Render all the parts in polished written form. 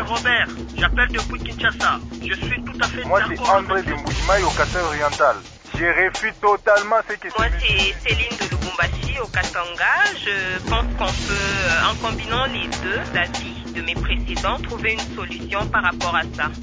Robert, j'appelle depuis Kinshasa. Je suis tout à fait Moi, d'accord. c'est André de Mboujimaï au Kassai oriental. Je refuse totalement ce que Moi, c'est Céline de Lubumbashi au Katanga. Je pense qu'on peut, en combinant les deux avis de mes précédents, trouver une solution par rapport à ça.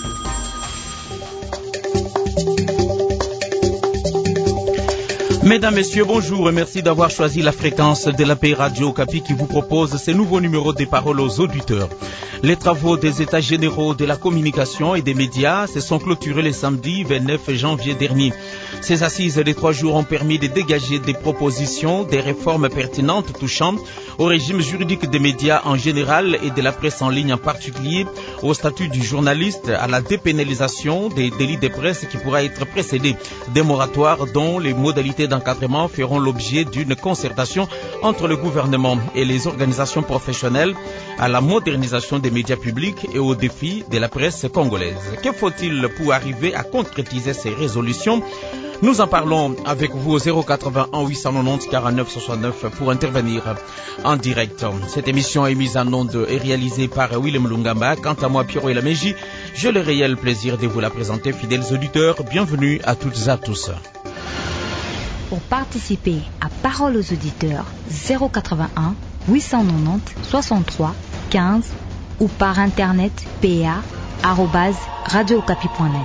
Mesdames, Messieurs, bonjour et merci d'avoir choisi la fréquence de la Paix Radio Okapi qui vous propose ces nouveaux numéros des paroles aux auditeurs. Les travaux des États généraux de la communication et des médias se sont clôturés le samedi 29 janvier dernier. Ces assises des 3 jours ont permis de dégager des propositions, des réformes pertinentes touchant au régime juridique des médias en général et de la presse en ligne en particulier, au statut du journaliste, à la dépénalisation des délits de presse qui pourra être précédé des moratoires dont les modalités d'encadrement feront l'objet d'une concertation entre le gouvernement et les organisations professionnelles, à la modernisation des médias publics et aux défis de la presse congolaise. Que faut-il pour arriver à concrétiser ces résolutions? Nous en parlons avec vous au 081 890 49 69 pour intervenir en direct. Cette émission est mise en onde et réalisée par Willem Lungamba. Quant à moi, Pierrot Elamaji, j'ai le réel plaisir de vous la présenter. Fidèles auditeurs, bienvenue à toutes et à tous. Pour participer à Parole aux auditeurs, 081 890 63 15 ou par internet pa@radiookapi.net.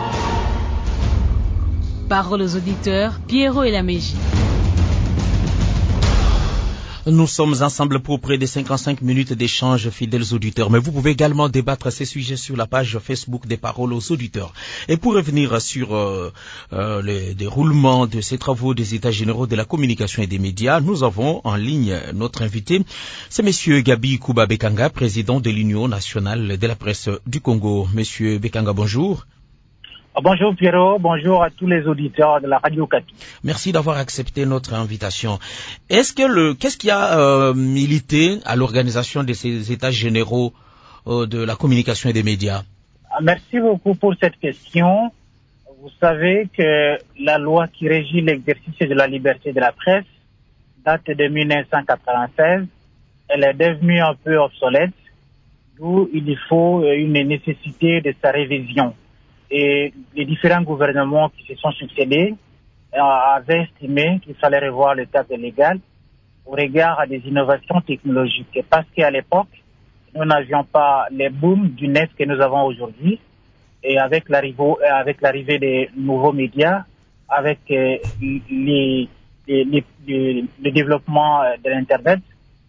Parole aux auditeurs, Pierrot Elamaji. Nous sommes ensemble pour près de 55 minutes d'échange, fidèles auditeurs. Mais vous pouvez également débattre ces sujets sur la page Facebook des Paroles aux auditeurs. Et pour revenir sur le déroulement de ces travaux des États généraux de la communication et des médias, nous avons en ligne notre invité. C'est Monsieur Gabi Kouba Bekanga, président de l'Union nationale de la presse du Congo. Monsieur Bekanga, bonjour. Bonjour Pierrot, bonjour à tous les auditeurs de la Radio Okapi. Merci d'avoir accepté notre invitation. Qu'est-ce qui a milité à l'organisation de ces États généraux de la communication et des médias? Merci beaucoup pour cette question. Vous savez que la loi qui régit l'exercice de la liberté de la presse date de 1996. Elle est devenue un peu obsolète, d'où il faut une nécessité de sa révision. Et les différents gouvernements qui se sont succédés avaient estimé qu'il fallait revoir le cadre légal au regard des innovations technologiques. Parce qu'à l'époque, nous n'avions pas les booms du net que nous avons aujourd'hui. Et avec l'arrivée des nouveaux médias, avec le développement de l'Internet,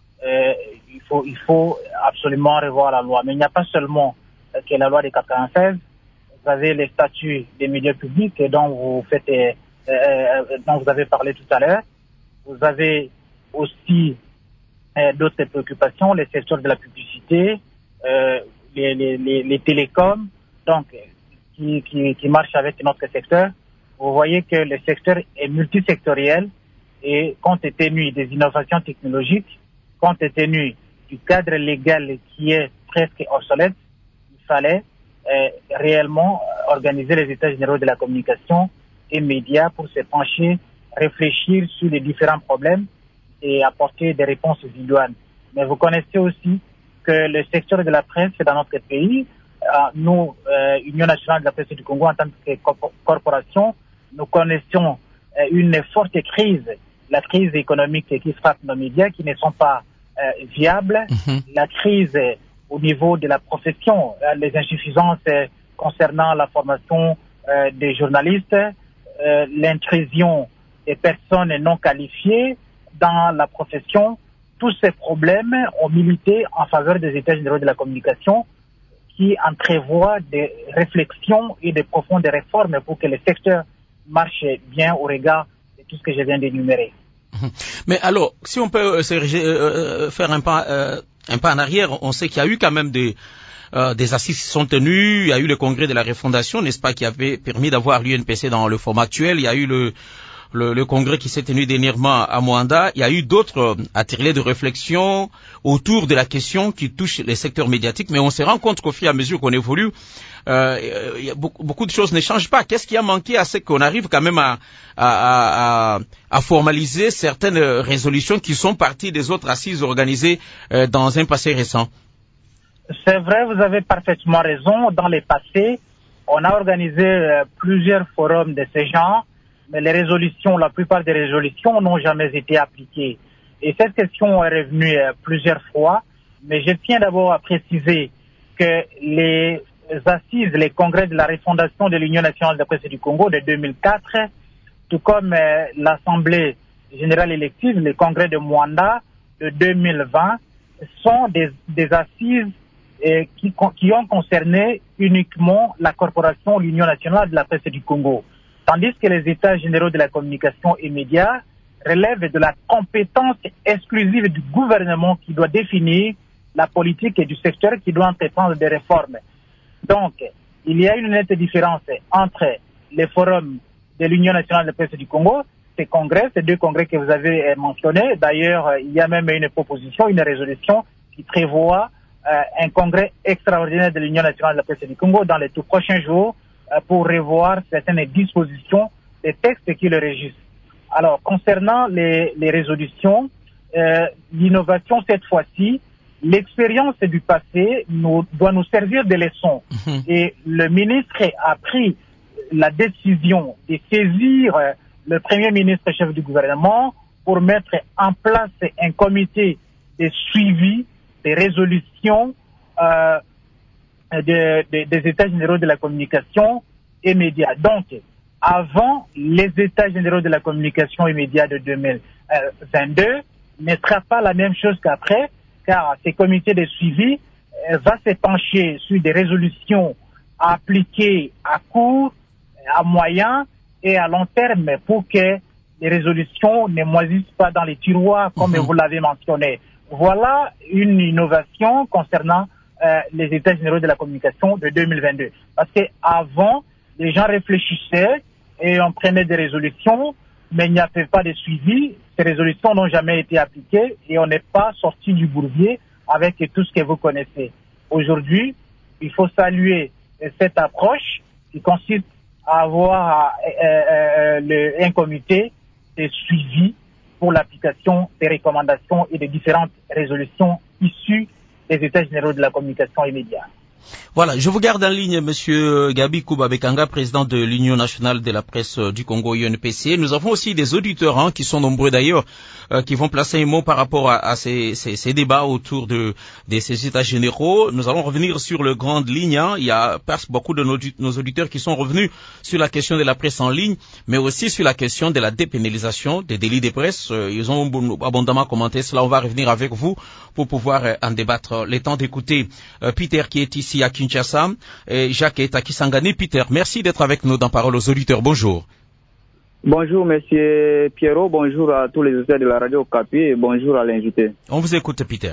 il faut absolument revoir la loi. Mais il n'y a pas seulement que la loi de 96. Vous avez les statuts des médias publics dont vous avez parlé tout à l'heure. Vous avez aussi d'autres préoccupations, les secteurs de la publicité, les télécoms, donc qui marchent avec notre secteur. Vous voyez que le secteur est multisectoriel et compte tenu des innovations technologiques, compte tenu du cadre légal qui est presque obsolète, il fallait réellement organiser les États généraux de la communication et médias pour se pencher, réfléchir sur les différents problèmes et apporter des réponses idoines. Mais vous connaissez aussi que le secteur de la presse dans notre pays, nous, Union nationale de la presse du Congo, en tant que corporation, nous connaissons une forte crise, la crise économique qui frappe nos médias, qui ne sont pas viables, la crise au niveau de la profession, les insuffisances concernant la formation des journalistes, l'intrusion des personnes non qualifiées dans la profession. Tous ces problèmes ont milité en faveur des États généraux de la communication qui entrevoient des réflexions et des profondes réformes pour que le secteur marche bien au regard de tout ce que je viens d'énumérer. Mais alors, si on peut faire un pas en arrière, on sait qu'il y a eu quand même des assises qui sont tenues, il y a eu le congrès de la refondation, n'est-ce pas, qui avait permis d'avoir l'UNPC dans le format actuel, il y a eu le congrès qui s'est tenu dernièrement à Moanda, il y a eu d'autres ateliers de réflexion autour de la question qui touche les secteurs médiatiques, mais on se rend compte qu'au fur et à mesure qu'on évolue, beaucoup de choses ne changent pas. Qu'est-ce qui a manqué à ce qu'on arrive quand même à formaliser certaines résolutions qui sont parties des autres assises organisées dans un passé récent? C'est vrai, vous avez parfaitement raison. Dans les passés, on a organisé plusieurs forums de ce genre, mais la plupart des résolutions n'ont jamais été appliquées. Et cette question est revenue plusieurs fois, mais je tiens d'abord à préciser que les assises, les congrès de la refondation de l'Union nationale de la presse du Congo de 2004, tout comme l'Assemblée générale élective, les congrès de Mwanda de 2020, sont des assises qui ont concerné uniquement la corporation, l'Union nationale de la presse du Congo. Tandis que les États généraux de la communication et médias relèvent de la compétence exclusive du gouvernement qui doit définir la politique et du secteur qui doit entreprendre des réformes. Donc, il y a une nette différence entre les forums de l'Union nationale de la presse du Congo, ces deux congrès que vous avez mentionnés. D'ailleurs, il y a même une proposition, une résolution qui prévoit un congrès extraordinaire de l'Union nationale de la presse du Congo dans les tout prochains jours pour revoir certaines dispositions des textes qui le régissent. Alors, concernant les résolutions, l'innovation cette fois-ci, l'expérience du passé doit nous servir de leçon. Et le ministre a pris la décision de saisir le Premier ministre chef du gouvernement pour mettre en place un comité de suivi des résolutions des États généraux de la communication et médias. Donc, avant les États généraux de la communication et médias de 2022, ne sera pas la même chose qu'après, car ces comités de suivi va se pencher sur des résolutions appliquées à court, à moyen et à long terme pour que les résolutions ne moisissent pas dans les tiroirs comme vous l'avez mentionné. Voilà une innovation concernant les États généraux de la communication de 2022. Parce qu'avant, les gens réfléchissaient et on prenait des résolutions, mais il n'y avait pas de suivi. Ces résolutions n'ont jamais été appliquées et on n'est pas sorti du bourbier avec tout ce que vous connaissez. Aujourd'hui, il faut saluer cette approche qui consiste à avoir un comité de suivi pour l'application des recommandations et des différentes résolutions issues des États généraux de la communication et médias. Voilà, je vous garde en ligne, Monsieur Gabi Koubabekanga, président de l'Union nationale de la presse du Congo, UNPC. Nous avons aussi des auditeurs, qui sont nombreux d'ailleurs, qui vont placer un mot par rapport à ces débats autour de ces États généraux. Nous allons revenir sur le grande ligne. Il y a beaucoup de nos auditeurs qui sont revenus sur la question de la presse en ligne, mais aussi sur la question de la dépénalisation des délits de presse. Ils ont abondamment commenté cela. On va revenir avec vous pour pouvoir en débattre. Le temps d'écouter Peter qui est ici à Kinshasa et Jacques est à Kisangani. Peter, merci d'être avec nous dans Parole aux auditeurs. Bonjour. Bonjour Monsieur Pierrot, bonjour à tous les auditeurs de la radio Okapi et bonjour à l'invité. On vous écoute Peter.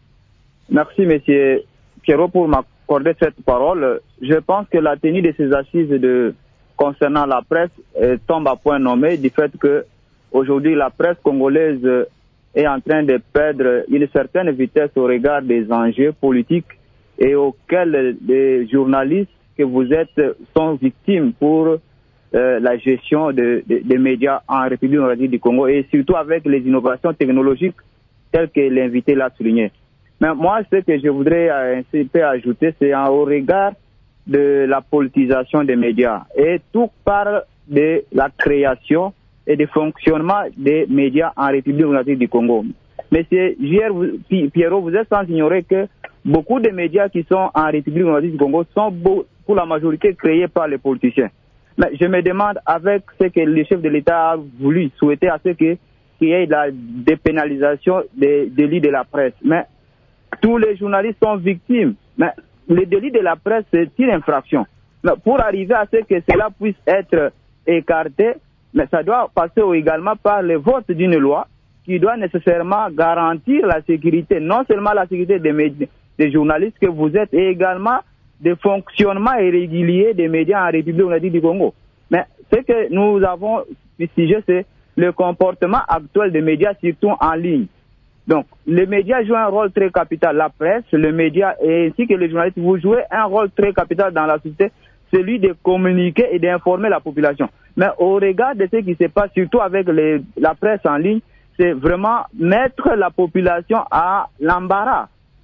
Merci Monsieur Pierrot pour m'accorder cette parole. Je pense que la tenue de ces assises concernant la presse tombe à point nommé du fait que aujourd'hui la presse congolaise est en train de perdre une certaine vitesse au regard des enjeux politiques et auxquels les journalistes que vous êtes sont victimes pour la gestion des médias en République démocratique du Congo et surtout avec les innovations technologiques telles que l'invité l'a souligné. Mais moi, ce que je voudrais un peu ajouter, c'est au regard de la politisation des médias et tout part de la création et du fonctionnement des médias en République démocratique du Congo. Monsieur Pierrot, vous êtes sans ignorer que beaucoup de médias qui sont en République démocratique du Congo sont pour la majorité créés par les politiciens. Mais je me demande avec ce que le chef de l'État a voulu souhaiter à ce qu'il y ait la dépénalisation des délits de la presse. Mais tous les journalistes sont victimes. Mais le délit de la presse, c'est une infraction. Mais pour arriver à ce que cela puisse être écarté, mais ça doit passer également par le vote d'une loi qui doit nécessairement garantir la sécurité, non seulement la sécurité des journalistes que vous êtes, et également des fonctionnements irréguliers des médias en République démocratique du Congo. Mais ce que nous avons fustigé, c'est le comportement actuel des médias, surtout en ligne. Donc, les médias jouent un rôle très capital. La presse, le média, ainsi que les journalistes, vous jouez un rôle très capital dans la société, celui de communiquer et d'informer la population. Mais au regard de ce qui se passe, surtout avec la presse en ligne, c'est vraiment mettre la population à l'embarras.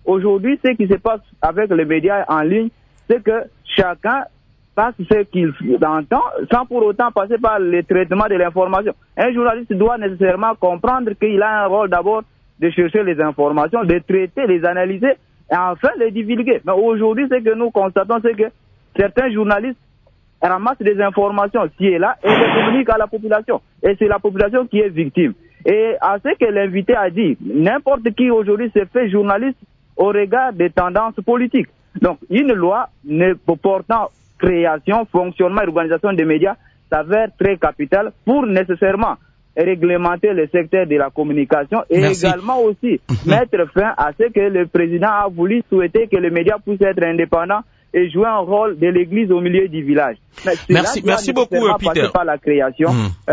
aujourd'hui, ce qui se passe avec les médias en ligne, c'est que chacun passe ce qu'il entend sans pour autant passer par le traitement de l'information. Un journaliste doit nécessairement comprendre qu'il a un rôle d'abord de chercher les informations, de traiter, les analyser et enfin les divulguer. Mais aujourd'hui, ce que nous constatons, c'est que certains journalistes ramassent des informations ci et là et les communiquent à la population. Et c'est la population qui est victime. Et à ce que l'invité a dit, n'importe qui aujourd'hui se fait journaliste au regard des tendances politiques. Donc, une loi portant création, fonctionnement et organisation des médias s'avère très capitale pour nécessairement réglementer le secteur de la communication et également aussi mettre fin à ce que le président a voulu souhaiter que les médias puissent être indépendants et jouer un rôle de l'église au milieu du village. Merci beaucoup, Peter. Par la création,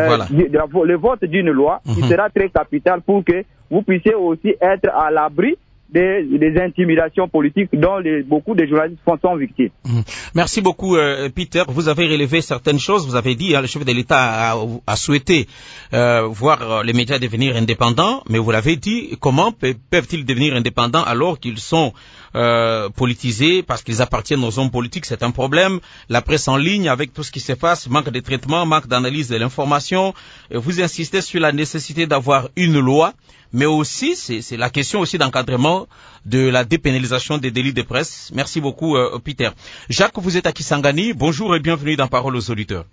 le vote d'une loi qui sera très capital pour que vous puissiez aussi être à l'abri des intimidations politiques dont beaucoup de journalistes sont victimes. Merci beaucoup, Peter. Vous avez relevé certaines choses. Vous avez dit, le chef de l'État a souhaité voir les médias devenir indépendants, mais vous l'avez dit, comment peuvent-ils devenir indépendants alors qu'ils sont politisés parce qu'ils appartiennent aux hommes politiques? C'est un problème. La presse en ligne, avec tout ce qui se passe, manque de traitement, manque d'analyse de l'information. Vous insistez sur la nécessité d'avoir une loi, mais aussi, c'est la question aussi d'encadrement de la dépénalisation des délits de presse. Merci beaucoup, Peter. Jacques, vous êtes à Kisangani. Bonjour et bienvenue dans Parole aux auditeurs.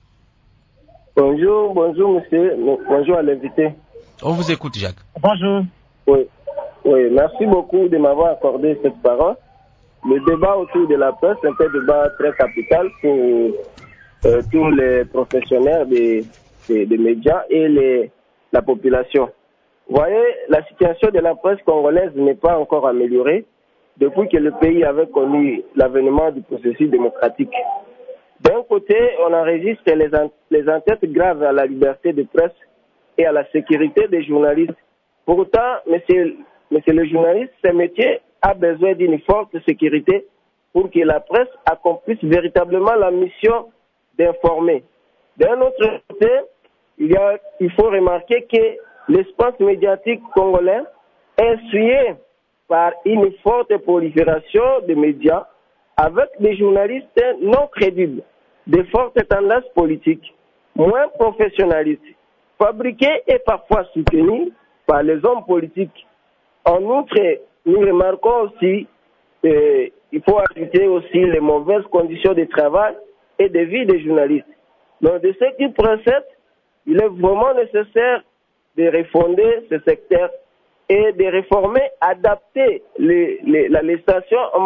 Bonjour monsieur. Bonjour à l'invité. On vous écoute, Jacques. Bonjour. Oui, merci beaucoup de m'avoir accordé cette parole. Le débat autour de la presse est un débat très capital pour tous les professionnels des médias et la population. Vous voyez, la situation de la presse congolaise n'est pas encore améliorée depuis que le pays avait connu l'avènement du processus démocratique. D'un côté, on enregistre les atteintes graves à la liberté de presse et à la sécurité des journalistes. Pourtant, monsieur le journaliste, ce métier a besoin d'une forte sécurité pour que la presse accomplisse véritablement la mission d'informer. D'un autre côté, il faut remarquer que l'espace médiatique congolais est essuyé par une forte prolifération de médias avec des journalistes non crédibles, de fortes tendances politiques, moins professionnalistes, fabriqués et parfois soutenus par les hommes politiques. En outre, nous remarquons aussi qu'il faut ajouter aussi les mauvaises conditions de travail et de vie des journalistes. Donc, de ce qui précède, il est vraiment nécessaire de refonder ce secteur et de réformer, adapter la législation en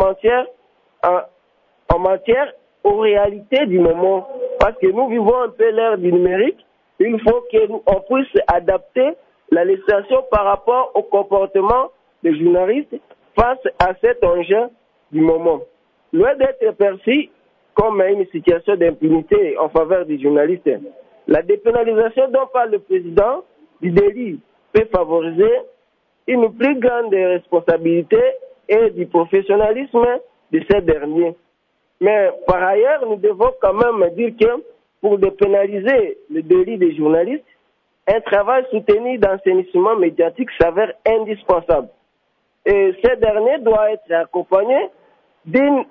matière aux réalités du moment. Parce que nous vivons un peu l'ère du numérique, il faut qu'on puisse adapter la législation par rapport au comportement des journalistes face à cet enjeu du moment. Loin d'être perçu comme une situation d'impunité en faveur des journalistes, la dépénalisation dont parle le président du délit peut favoriser une plus grande responsabilité et du professionnalisme de ces derniers. Mais par ailleurs, nous devons quand même dire que pour dépénaliser le délit des journalistes, un travail soutenu d'assainissement médiatique s'avère indispensable. Et ce dernier doit être accompagné d'un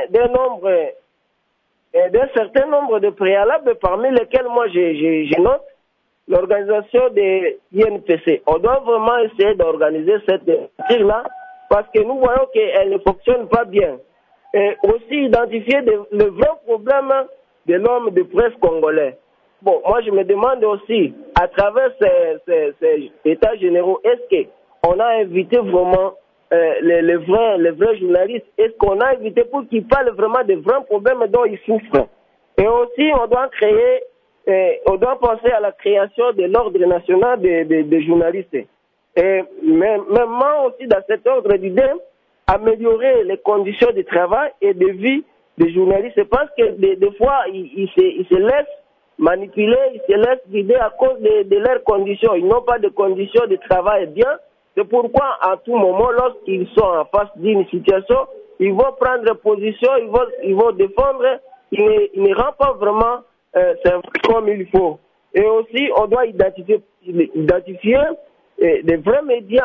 certain nombre de préalables, parmi lesquels moi je note l'organisation des INPC. On doit vraiment essayer d'organiser cette tir-là parce que nous voyons qu'elle ne fonctionne pas bien. Et aussi identifier le vrai problème de l'homme de presse congolais. Bon, moi je me demande aussi, à travers ces états généraux, est-ce qu'on a invité vraiment les vrais journalistes? Est-ce qu'on a invité pour qu'ils parlent vraiment des vrais problèmes dont ils souffrent? Et aussi, on doit penser à la création de l'ordre national des journalistes. Et même aussi dans cet ordre d'idées, améliorer les conditions de travail et de vie des journalistes. Parce que des fois, ils se laissent manipuler, ils se laissent guider à cause de leurs conditions. Ils n'ont pas de conditions de travail bien. C'est pourquoi, à tout moment, lorsqu'ils sont en face d'une situation, ils vont prendre position, ils vont défendre. Ils ne rendent pas vraiment comme il faut. Et aussi, on doit identifier des vrais médias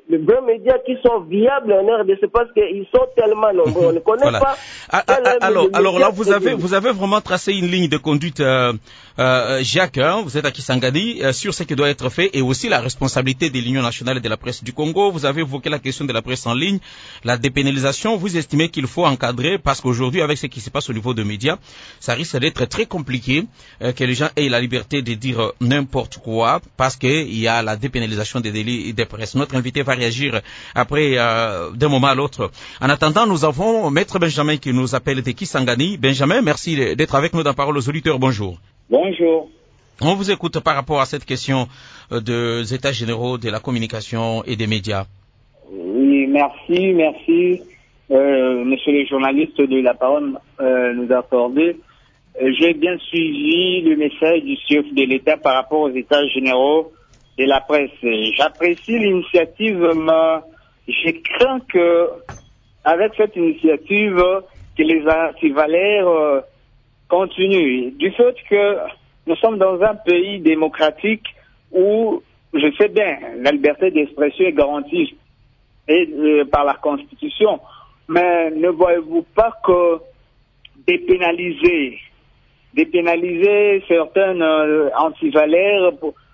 grands médias qui sont viables en RDC parce qu'ils sont tellement nombreux. On ne connaît pas. Alors là, vous avez vraiment tracé une ligne de conduite, Jacques, vous êtes à Kisangani, sur ce qui doit être fait et aussi la responsabilité de l'Union nationale de la presse du Congo. Vous avez évoqué la question de la presse en ligne, la dépénalisation. Vous estimez qu'il faut encadrer parce qu'aujourd'hui, avec ce qui se passe au niveau des médias, ça risque d'être très compliqué que les gens aient la liberté de dire n'importe quoi parce qu'il y a la dépénalisation des délits de presse. Notre invité va réagir après d'un moment à l'autre. En attendant, nous avons Maître Benjamin qui nous appelle de Kisangani. Benjamin, merci d'être avec nous dans Parole aux auditeurs. Bonjour. Bonjour. On vous écoute par rapport à cette question des états généraux de la communication et des médias. Oui, merci. Monsieur le journaliste de la parole nous a accordé. J'ai bien suivi le message du chef de l'État par rapport aux états généraux de la presse. J'apprécie l'initiative, mais je crains que, avec cette initiative, que les antivalaires continuent. Du fait que nous sommes dans un pays démocratique où, je sais bien, la liberté d'expression est garantie par la Constitution, mais ne voyez-vous pas que dépénaliser certaines antivalaires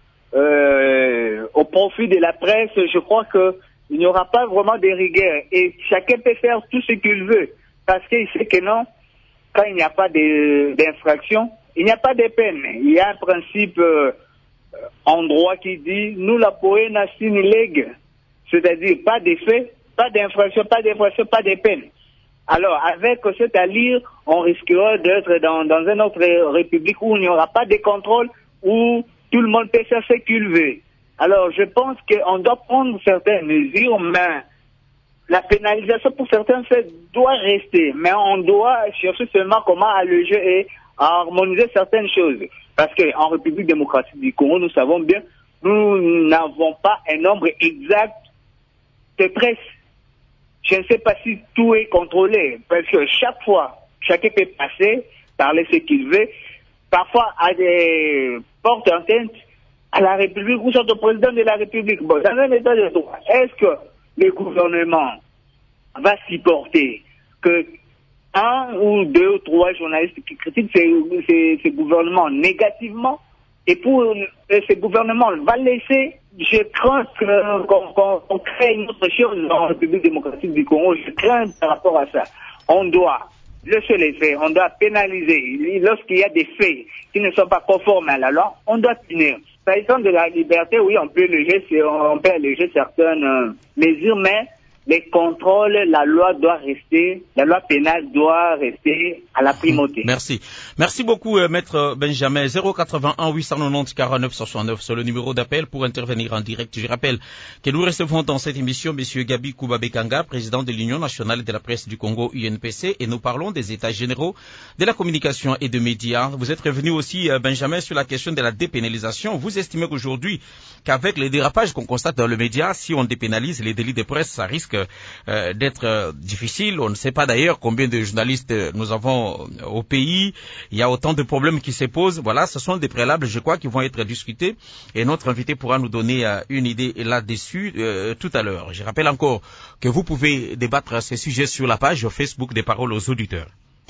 au profit de la presse, je crois que il n'y aura pas vraiment de rigueur et chacun peut faire tout ce qu'il veut parce qu'il sait que non, quand il n'y a pas d'infraction, il n'y a pas de peine. Il y a un principe en droit qui dit nous la poena sine lege, c'est-à-dire pas de faits, pas d'infraction, pas de peine. Alors, avec cette allure, on risquera d'être dans une autre république où il n'y aura pas de contrôle, où tout le monde peut faire ce qu'il veut. Alors, je pense qu'on doit prendre certaines mesures, mais la pénalisation pour certains faits doit rester. Mais on doit chercher seulement comment alléger et harmoniser certaines choses. Parce qu'en République démocratique du Congo, nous savons bien, nous n'avons pas un nombre exact de presse. Je ne sais pas si tout est contrôlé, parce que chaque fois, chacun peut passer, parler ce qu'il veut, parfois à des portes atteintes à la République ou au président de la République. Bon, dans un état de droit, est-ce que le gouvernement va supporter que un ou deux ou trois journalistes qui critiquent ces gouvernements négativement, et pour ce gouvernement va laisser, je crains qu'on crée une autre chose dans la République démocratique du Congo. Je crains par rapport à ça. On doit laisser les faits, on doit pénaliser. Lorsqu'il y a des faits qui ne sont pas conformes à la loi, on doit punir. S'agissant de la liberté, oui, on peut alléger certaines mesures, mais les contrôles, la loi pénale doit rester à la primauté. Merci. Merci beaucoup, Maître Benjamin. 081 890 49 69, c'est le numéro d'appel pour intervenir en direct. Je rappelle que nous recevons dans cette émission M. Gabi Koubabekanga, président de l'Union nationale de la presse du Congo, UNPC, et nous parlons des états généraux de la communication et des médias. Vous êtes revenu aussi, Benjamin, sur la question de la dépénalisation. Vous estimez qu'aujourd'hui, qu'avec les dérapages qu'on constate dans le média, si on dépénalise les délits de presse, ça risque d'être difficile. On ne sait pas d'ailleurs combien de journalistes nous avons au pays. Il y a autant de problèmes qui se posent. Voilà, ce sont des préalables, je crois, qui vont être discutés. Et notre invité pourra nous donner une idée là-dessus tout à l'heure. Je rappelle encore que vous pouvez débattre ces sujets sur la page Facebook des Paroles aux auditeurs.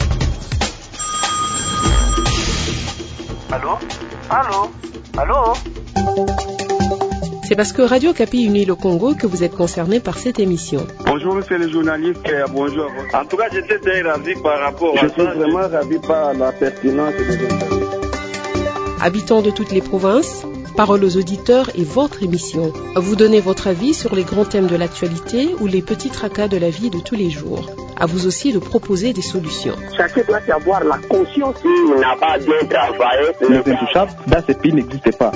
Allô? C'est parce que Radio Kapi unit le Congo que vous êtes concerné par cette émission. Bonjour monsieur le journaliste, bonjour. En tout cas, j'étais très ravi par rapport à ça. Je suis vraiment ravi par la pertinence des interviews. Habitants de toutes les provinces, Parole aux auditeurs est votre émission. Vous donnez votre avis sur les grands thèmes de l'actualité ou les petits tracas de la vie de tous les jours. À vous aussi de proposer des solutions. Chacun doit avoir la conscience qu'il n'a pas bien travaillé. Les intouchables, dans ce pays, n'existent pas.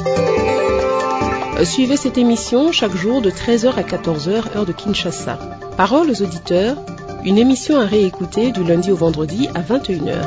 Suivez cette émission chaque jour de 13h à 14h, heure de Kinshasa. Parole aux auditeurs, une émission à réécouter du lundi au vendredi à 21h.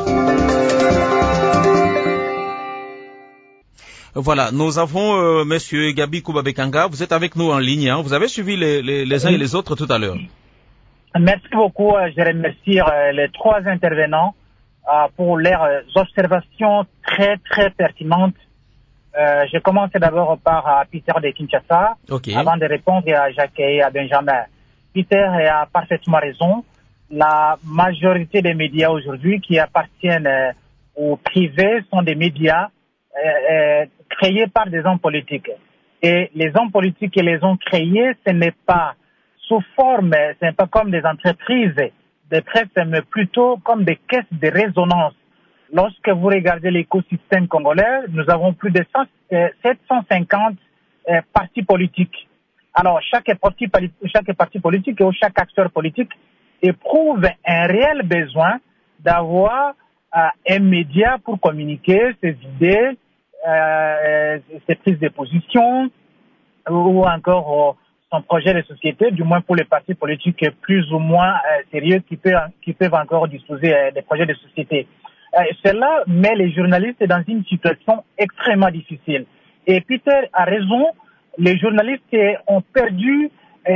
Voilà, nous avons Monsieur Gabi Koubabekanga. Vous êtes avec nous en ligne. Hein. Vous avez suivi les uns et les autres tout à l'heure. Merci beaucoup. Je remercie les trois intervenants pour leurs observations très très pertinentes Je commence d'abord par Peter de Kinshasa, avant de répondre à Jacques et à Benjamin. Peter a parfaitement raison. La majorité des médias aujourd'hui qui appartiennent au privé sont des médias créés par des hommes politiques. Et les hommes politiques qui les ont créés, ce n'est pas sous forme, ce n'est pas comme des entreprises de presse, mais plutôt comme des caisses de résonance. Lorsque vous regardez l'écosystème congolais, nous avons plus de 750 partis politiques. Alors, chaque parti politique ou chaque acteur politique éprouve un réel besoin d'avoir un média pour communiquer ses idées, ses prises de position ou encore son projet de société, du moins pour les partis politiques plus ou moins sérieux qui peuvent encore disposer des projets de société. Cela met les journalistes dans une situation extrêmement difficile. Et Peter a raison, les journalistes ont perdu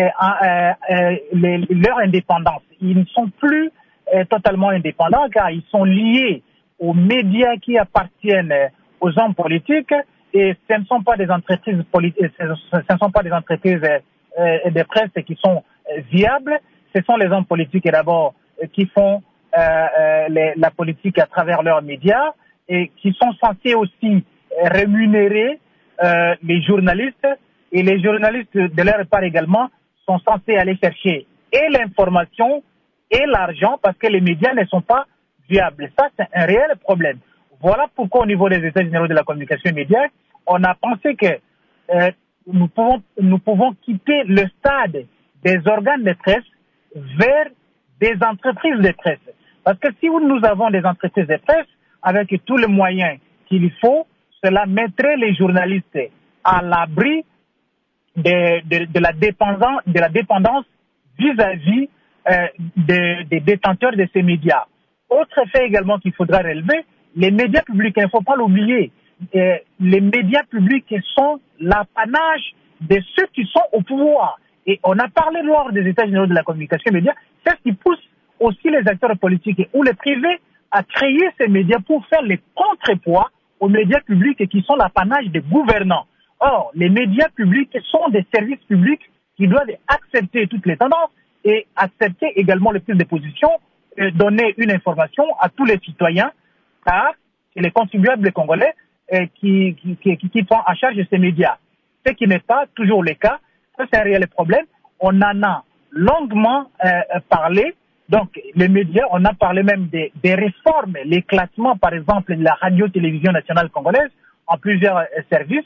leur indépendance. Ils ne sont plus totalement indépendants car ils sont liés aux médias qui appartiennent aux hommes politiques et ce ne sont pas des entreprises politiques, ce ne sont pas des entreprises de presse qui sont viables. Ce sont les hommes politiques d'abord qui font la politique à travers leurs médias et qui sont censés aussi rémunérer les journalistes et les journalistes de leur part également sont censés aller chercher et l'information et l'argent parce que les médias ne sont pas viables. Ça, c'est un réel problème. Voilà pourquoi au niveau des États généraux de la communication média, on a pensé que nous pouvons quitter le stade des organes de presse vers des entreprises de presse. Parce que si nous avons des entreprises de presse avec tous les moyens qu'il faut, cela mettrait les journalistes à l'abri de la dépendance vis-à-vis des détenteurs de ces médias. Autre fait également qu'il faudra relever, les médias publics, il ne faut pas l'oublier, les médias publics sont l'apanage de ceux qui sont au pouvoir. Et on a parlé lors des États généraux de la communication média, c'est ce qui pousse aussi les acteurs politiques ou les privés à créer ces médias pour faire les contrepoids aux médias publics qui sont l'apanage des gouvernants. Or, les médias publics sont des services publics qui doivent accepter toutes les tendances et accepter également les prises de position, donner une information à tous les citoyens, car c'est les contribuables congolais qui prennent en charge ces médias. Ce qui n'est pas toujours le cas. Ça, c'est un réel problème. On en a longuement parlé. Donc, les médias, on a parlé même des réformes, l'éclatement, par exemple, de la radio-télévision nationale congolaise en plusieurs services,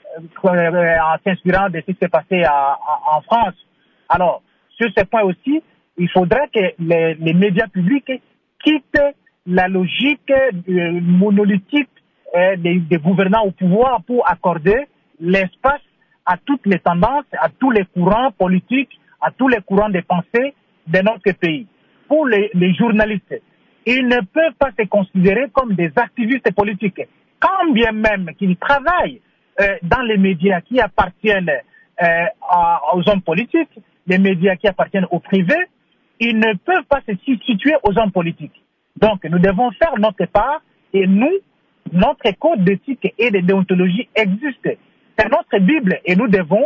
en s'inspirant de ce qui s'est passé en France. Alors, sur ce point aussi, il faudrait que les médias publics quittent la logique monolithique des gouvernants au pouvoir pour accorder l'espace à toutes les tendances, à tous les courants politiques, à tous les courants de pensée de notre pays. Pour les journalistes, ils ne peuvent pas se considérer comme des activistes politiques, quand bien même qu'ils travaillent dans les médias qui appartiennent aux hommes politiques, les médias qui appartiennent au privé, ils ne peuvent pas se substituer aux hommes politiques. Donc, nous devons faire notre part et notre code d'éthique et de déontologie existe. C'est notre Bible et nous devons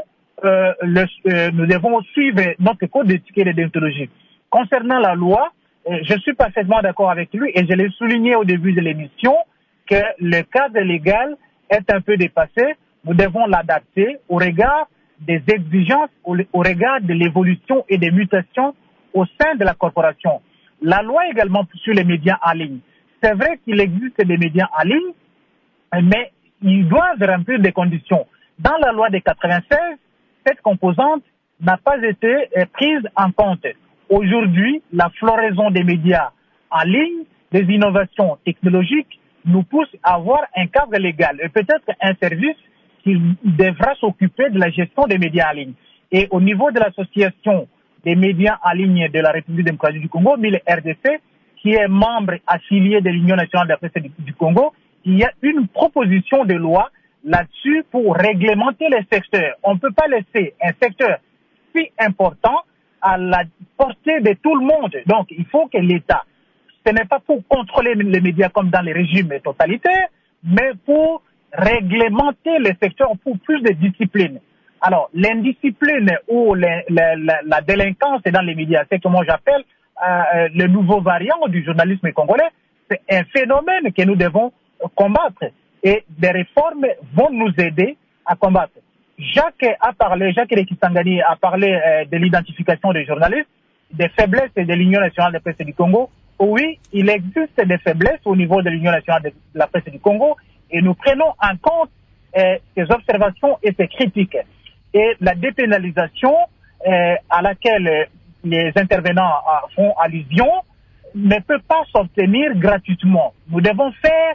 suivre notre code d'éthique et de déontologie. Concernant la loi, je suis parfaitement d'accord avec lui et je l'ai souligné au début de l'émission que le cadre légal est un peu dépassé. Nous devons l'adapter au regard des exigences, au regard de l'évolution et des mutations au sein de la corporation. La loi également sur les médias en ligne. C'est vrai qu'il existe des médias en ligne, mais ils doivent remplir des conditions. Dans la loi de 96, cette composante n'a pas été prise en compte. Aujourd'hui, la floraison des médias en ligne, des innovations technologiques nous pousse à avoir un cadre légal et peut-être un service qui devra s'occuper de la gestion des médias en ligne. Et au niveau de l'association des médias en ligne de la République démocratique du Congo, MIL RDC, qui est membre affilié de l'Union nationale de la presse du Congo, il y a une proposition de loi là-dessus pour réglementer les secteurs. On ne peut pas laisser un secteur si important à la portée de tout le monde. Donc, il faut que l'État, ce n'est pas pour contrôler les médias comme dans les régimes totalitaires, mais pour réglementer le secteur pour plus de discipline. Alors, l'indiscipline ou la délinquance dans les médias, c'est que moi j'appelle le nouveau variant du journalisme congolais, c'est un phénomène que nous devons combattre. Et des réformes vont nous aider à combattre. Jacques Rekisangani a parlé de l'identification des journalistes, des faiblesses de l'Union nationale de presse du Congo. Oui, il existe des faiblesses au niveau de l'Union nationale de la presse du Congo et nous prenons en compte ces observations et ces critiques. Et la dépénalisation à laquelle les intervenants font allusion ne peut pas s'obtenir gratuitement. Nous devons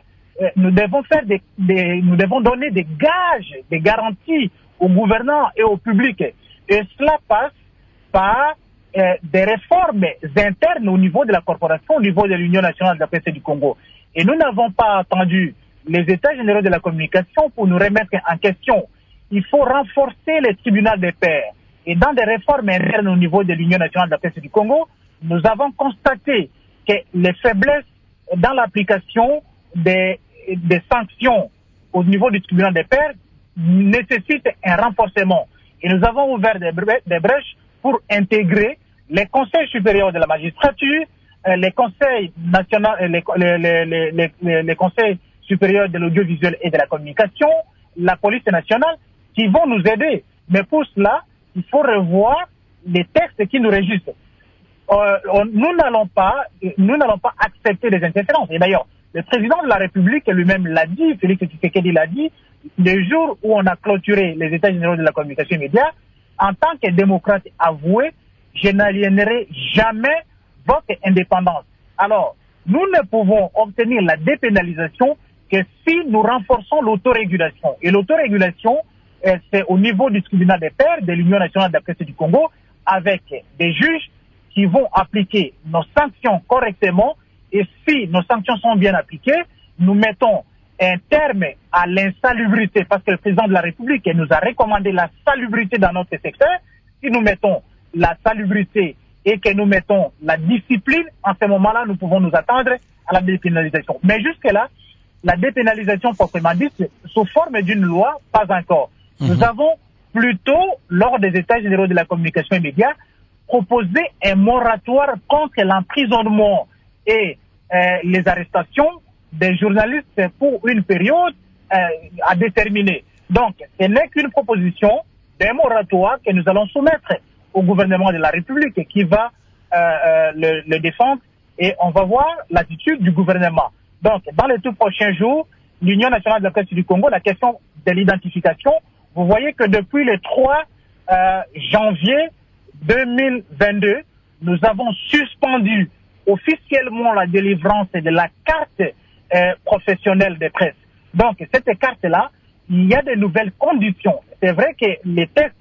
donner des gages, des garanties aux gouvernants et au public. Et cela passe par des réformes internes au niveau de la corporation, au niveau de l'Union nationale de la presse du Congo. Et nous n'avons pas attendu les États généraux de la communication pour nous remettre en question. Il faut renforcer les tribunaux des pairs. Et dans des réformes internes au niveau de l'Union nationale de la presse du Congo, nous avons constaté que les faiblesses dans l'application des sanctions au niveau du tribunal des pairs nécessitent un renforcement. Et nous avons ouvert des brèches pour intégrer les conseils supérieurs de la magistrature, les conseils nationaux, les conseils supérieurs de l'audiovisuel et de la communication, la police nationale, qui vont nous aider. Mais pour cela, il faut revoir les textes qui nous régissent. Nous n'allons pas accepter des interférences. Et d'ailleurs, le président de la République lui-même l'a dit, Félix Tshisekedi l'a dit, le jour où on a clôturé les États généraux de la communication et médias, en tant que démocrate avoué, je n'aliénerai jamais votre indépendance. Alors, nous ne pouvons obtenir la dépénalisation que si nous renforçons l'autorégulation. Et l'autorégulation, c'est au niveau du tribunal des pairs de l'Union nationale de la presse du Congo, avec des juges qui vont appliquer nos sanctions correctement. Et si nos sanctions sont bien appliquées, nous mettons un terme à l'insalubrité, parce que le président de la République nous a recommandé la salubrité dans notre secteur. Si nous mettons la salubrité et que nous mettons la discipline, en ce moment-là, nous pouvons nous attendre à la dépénalisation. Mais jusque-là, la dépénalisation proprement dite, sous forme d'une loi, pas encore. Nous avons plutôt, lors des États généraux de la communication et médias, proposé un moratoire contre l'emprisonnement et les arrestations des journalistes pour une période à déterminer. Donc, ce n'est qu'une proposition d'un moratoire que nous allons soumettre au gouvernement de la République qui va le défendre et on va voir l'attitude du gouvernement. Donc, dans les tout prochains jours, l'Union nationale de la presse du Congo, la question de l'identification, vous voyez que depuis le 3 janvier 2022, nous avons suspendu officiellement la délivrance de la carte professionnelle de presse. Donc, cette carte-là, il y a de nouvelles conditions. C'est vrai que les textes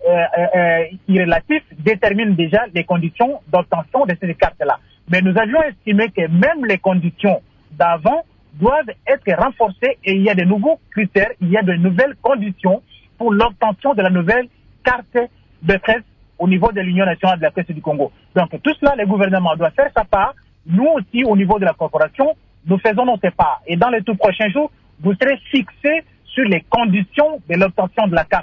relatifs déterminent déjà les conditions d'obtention de cette carte-là. Mais nous avions estimé que même les conditions d'avant doivent être renforcées et il y a de nouveaux critères, il y a de nouvelles conditions pour l'obtention de la nouvelle carte de presse au niveau de l'Union nationale de la presse du Congo. Donc tout cela, le gouvernement doit faire sa part. Nous aussi, au niveau de la corporation, nous faisons notre part. Et dans les tout prochains jours, vous serez fixés sur les conditions de l'obtention de la carte.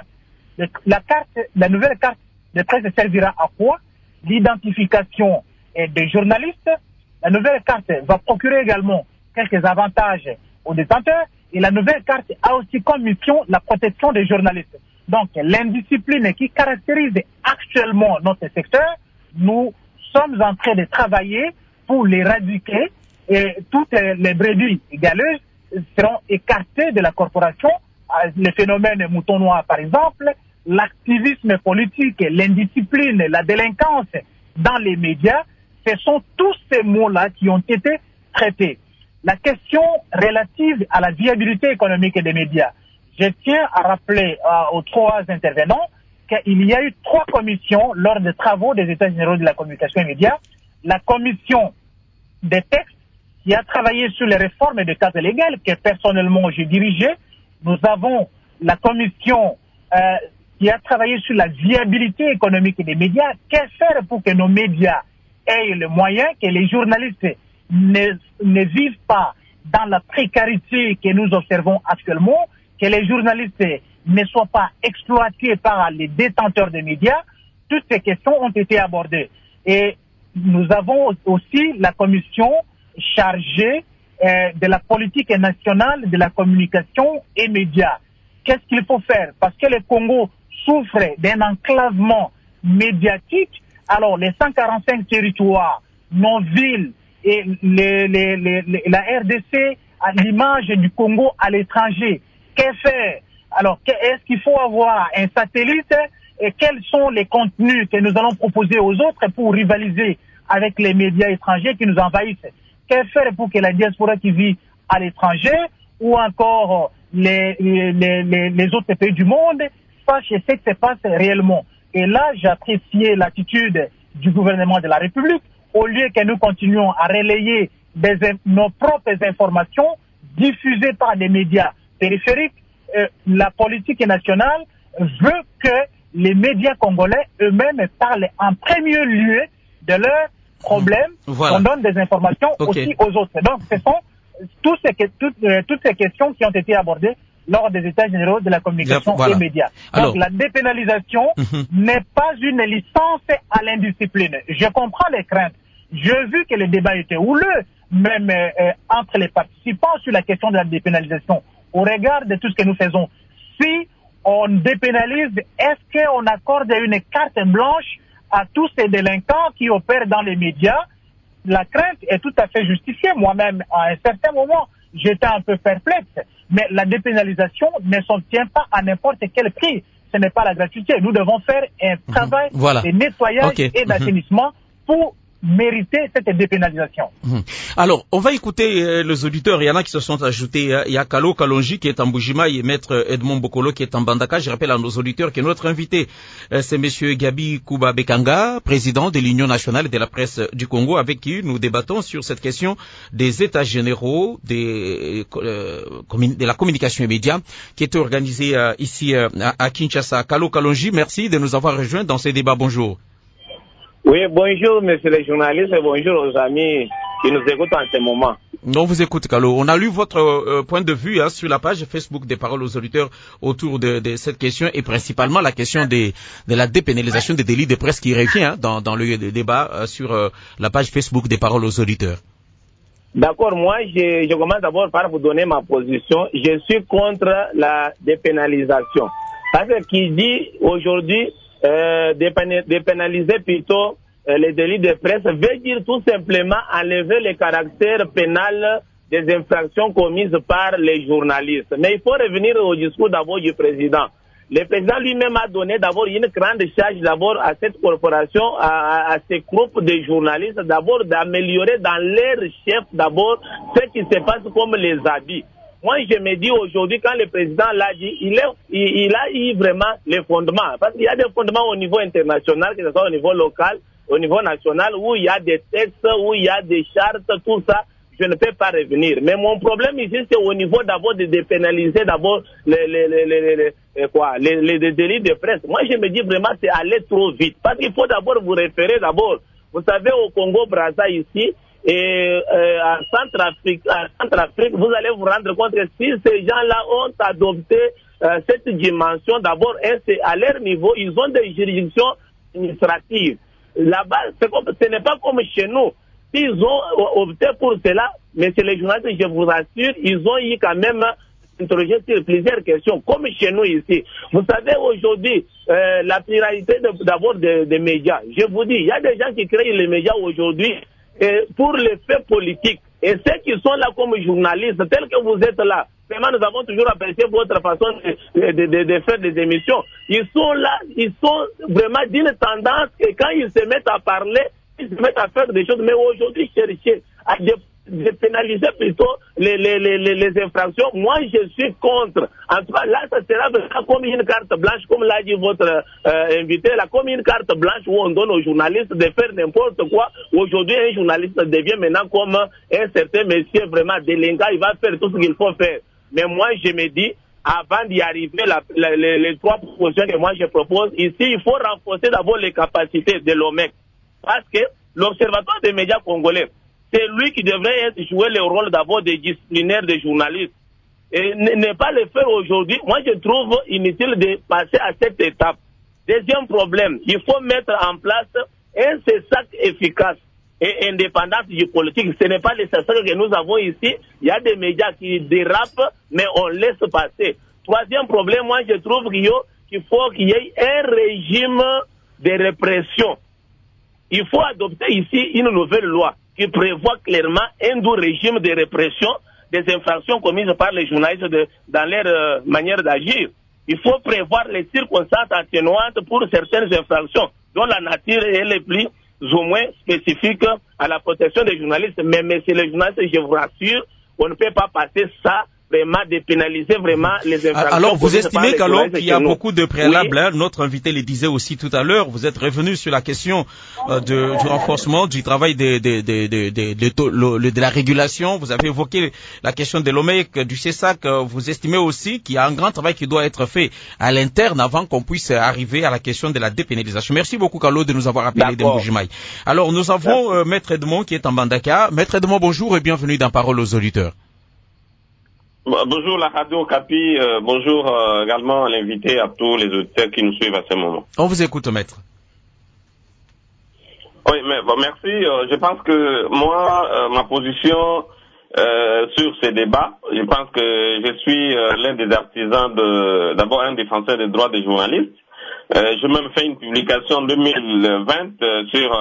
La nouvelle carte de presse servira à quoi? L'identification des journalistes. La nouvelle carte va procurer également quelques avantages aux détenteurs. Et la nouvelle carte a aussi comme mission la protection des journalistes. Donc, l'indiscipline qui caractérise actuellement notre secteur, nous sommes en train de travailler pour l'éradiquer et toutes les brebis galeuses seront écartées de la corporation. Le phénomène mouton noir, par exemple, l'activisme politique, l'indiscipline, la délinquance dans les médias, ce sont tous ces mots-là qui ont été traités. La question relative à la viabilité économique des médias, je tiens à rappeler aux trois intervenants qu'il y a eu 3 commissions lors des travaux des États généraux de la communication et médias. La commission des textes qui a travaillé sur les réformes de cadre légal que personnellement j'ai dirigé. Nous avons la commission qui a travaillé sur la viabilité économique des médias. Que faire pour que nos médias aient le moyen, que les journalistes ne vivent pas dans la précarité que nous observons actuellement, que les journalistes ne soient pas exploités par les détenteurs de médias. Toutes ces questions ont été abordées. Et nous avons aussi la commission chargée de la politique nationale de la communication et médias. Qu'est-ce qu'il faut faire? Parce que le Congo souffre d'un enclavement médiatique. Alors, les 145 territoires, nos villes et la RDC à l'image du Congo à l'étranger. Que faire? Alors, est-ce qu'il faut avoir un satellite? Et quels sont les contenus que nous allons proposer aux autres pour rivaliser avec les médias étrangers qui nous envahissent? Que faire pour que la diaspora qui vit à l'étranger ou encore les autres pays du monde sachent ce qui se passe réellement? Et là, j'appréciais l'attitude du gouvernement de la République. Au lieu que nous continuions à relayer nos propres informations diffusées par des médias périphériques, la politique nationale veut que les médias congolais eux-mêmes parlent en premier lieu de leurs problèmes. Voilà. On donne des informations aussi aux autres. Donc, ce sont toutes ces questions qui ont été abordées lors des États généraux de la communication et médias. Donc, la dépénalisation n'est pas une licence à l'indiscipline. Je comprends les craintes. J'ai vu que le débat était houleux, même entre les participants sur la question de la dépénalisation. Au regard de tout ce que nous faisons, si on dépénalise, est-ce qu'on accorde une carte blanche à tous ces délinquants qui opèrent dans les médias? La crainte est tout à fait justifiée. Moi-même, à un certain moment, j'étais un peu perplexe. Mais la dépénalisation ne s'obtient pas à n'importe quel prix. Ce n'est pas la gratuité. Nous devons faire un travail de nettoyage et d'assainissement pour mériter cette dépénalisation. Alors, on va écouter les auditeurs. Il y en a qui se sont ajoutés. Il y a Kalo Kalonji qui est en Bujima et Maître Edmond Bokolo qui est en Bandaka. Je rappelle à nos auditeurs que notre invité, c'est Monsieur Gabi Kuba Bekanga, président de l'Union nationale de la presse du Congo, avec qui nous débattons sur cette question des états généraux de la communication et médias qui est organisée ici à Kinshasa. Kalo Kalonji, merci de nous avoir rejoints dans ce débat. Bonjour. Oui, bonjour, monsieur les journalistes, et bonjour aux amis qui nous écoutent en ce moment. On vous écoute, Kalo. On a lu votre point de vue sur la page Facebook des Paroles aux auditeurs autour de cette question et principalement la question de la dépénalisation des délits de presse qui revient dans le débat sur la page Facebook des Paroles aux auditeurs. D'accord, moi je commence d'abord par vous donner ma position. Je suis contre la dépénalisation. Parce que qui dit aujourd'hui dépénaliser plutôt les délits de presse veut dire tout simplement enlever le caractère pénal des infractions commises par les journalistes. Mais il faut revenir au discours d'abord du président. Le président lui-même a donné d'abord une grande charge d'abord à cette corporation, à ces groupes de journalistes, d'abord d'améliorer dans leur chef d'abord ce qui se passe comme les habits. Moi, je me dis aujourd'hui, quand le président l'a dit, il a eu vraiment les fondements. Parce qu'il y a des fondements au niveau international, que ce soit au niveau local, au niveau national, où il y a des textes, où il y a des chartes, tout ça. Je ne peux pas revenir. Mais mon problème ici, c'est au niveau d'abord de dépénaliser d'abord les délits de presse. Moi, je me dis vraiment, c'est aller trop vite. Parce qu'il faut d'abord vous référer d'abord. Vous savez, au Congo-Brazza ici, et en Centrafrique, vous allez vous rendre compte que si ces gens-là ont adopté cette dimension, d'abord, à leur niveau, ils ont des juridictions administratives. Là-bas, ce n'est pas comme chez nous. S'ils ont opté pour cela, mais c'est les journalistes, je vous assure, ils ont eu quand même interrogé sur plusieurs questions, comme chez nous ici. Vous savez, aujourd'hui, la pluralité d'abord des médias. Je vous dis, il y a des gens qui créent les médias aujourd'hui pour les faits politiques. Et ceux qui sont là comme journalistes, tels que vous êtes là, vraiment nous avons toujours apprécié votre façon de faire des émissions. Ils sont là, ils sont vraiment d'une tendance et quand ils se mettent à parler, ils se mettent à faire des choses. Mais aujourd'hui, chercher à dépénaliser plutôt les infractions, moi je suis contre. En tout cas, là, ça sera comme une carte blanche, comme l'a dit votre invité, là, comme une carte blanche où on donne aux journalistes de faire n'importe quoi. Aujourd'hui, un journaliste devient maintenant comme un certain monsieur vraiment délinquant, il va faire tout ce qu'il faut faire. Mais moi, je me dis, avant d'y arriver, les trois propositions que moi je propose, ici, il faut renforcer d'abord les capacités de l'OMEC. Parce que l'Observatoire des médias congolais, c'est lui qui devrait jouer le rôle d'abord des disciplinaires des journalistes. Et ne pas le faire aujourd'hui, moi je trouve inutile de passer à cette étape. Deuxième problème, il faut mettre en place un CESAC efficace et indépendant du politique. Ce n'est pas le CESAC que nous avons ici. Il y a des médias qui dérapent, mais on laisse passer. Troisième problème, moi je trouve qu'il faut qu'il y ait un régime de répression. Il faut adopter ici une nouvelle loi qui prévoit clairement un doux régime de répression des infractions commises par les journalistes dans leur manière d'agir. Il faut prévoir les circonstances atténuantes pour certaines infractions dont la nature est les plus ou moins spécifique à la protection des journalistes. Mais messieurs les journalistes, je vous rassure, on ne peut pas passer ça vraiment dépénaliser vraiment les infractions. Alors, vous estimez qu'alors qu'il y a beaucoup de préalables, oui. Hein, notre invité le disait aussi tout à l'heure, vous êtes revenu sur la question du renforcement du travail de la régulation, vous avez évoqué la question de l'OMEC, du CESAC, vous estimez aussi qu'il y a un grand travail qui doit être fait à l'interne avant qu'on puisse arriver à la question de la dépénalisation. Merci beaucoup, Carlo, de nous avoir appelé d'Mbujimai. Alors, nous avons Maître Edmond qui est en Bandaka. Maître Edmond, bonjour et bienvenue dans Parole aux auditeurs. Bonjour la radio Capi, bonjour également à l'invité, à tous les auditeurs qui nous suivent à ce moment. On vous écoute, maître. Oui, mais bon, merci. Je pense que moi, ma position sur ces débats, je pense que je suis l'un des artisans d'abord un défenseur des droits des journalistes. J'ai même fait une publication en 2020 sur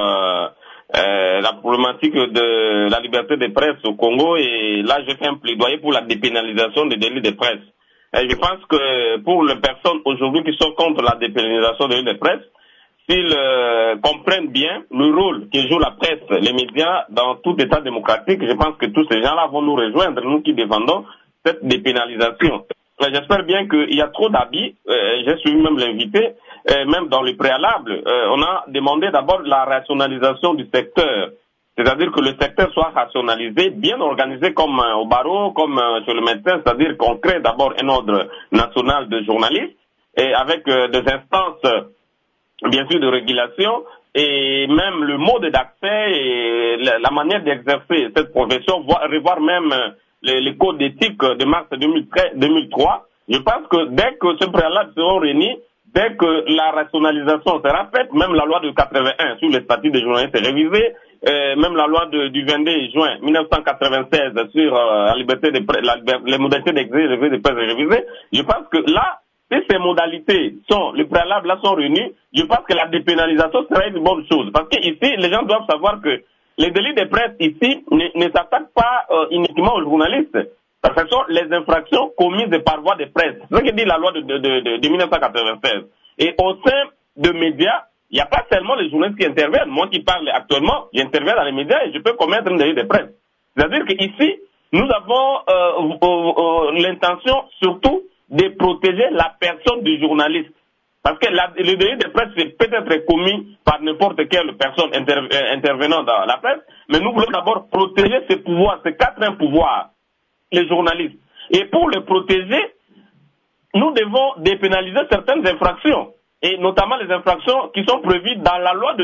la problématique de la liberté de presse au Congo, et là j'ai fait un plaidoyer pour la dépénalisation des délits de presse. Et je pense que pour les personnes aujourd'hui qui sont contre la dépénalisation des délits de presse, s'ils comprennent bien le rôle que joue la presse, les médias dans tout État démocratique, je pense que tous ces gens-là vont nous rejoindre, nous qui défendons cette dépénalisation. J'espère bien qu'il y a trop d'habits, j'ai suivi même l'invité, même dans le préalable, on a demandé d'abord la rationalisation du secteur, c'est-à-dire que le secteur soit rationalisé, bien organisé comme au barreau, comme sur le médecin, c'est-à-dire qu'on crée d'abord un ordre national de journalistes, et avec des instances, bien sûr, de régulation, et même le mode d'accès et la manière d'exercer cette profession, revoir même les codes d'éthique de mars 2003. Je pense que dès que ce préalable seront réunis, dès que la rationalisation sera faite, même la loi de 81 sur les statuts des journalistes est révisée, même la loi du 22 juin 1996 sur la liberté de presse, les modalités d'exercice de presse est révisée, je pense que là, si ces modalités les préalables là sont réunis, je pense que la dépénalisation sera une bonne chose. Parce que ici, les gens doivent savoir que les délits de presse ici ne s'attaquent pas uniquement aux journalistes. Parce que ce sont les infractions commises par voie de presse. C'est ce que dit la loi de 1996. Et au sein de médias, il n'y a pas seulement les journalistes qui interviennent. Moi qui parle actuellement, j'interviens dans les médias et je peux commettre un délit de presse. C'est-à-dire qu'ici, nous avons l'intention surtout de protéger la personne du journaliste. Parce que le délit de presse peut être commis par n'importe quelle personne intervenant dans la presse, mais nous voulons d'abord protéger ces pouvoirs, ces quatre pouvoirs, les journalistes. Et pour les protéger, nous devons dépénaliser certaines infractions, et notamment les infractions qui sont prévues dans la loi de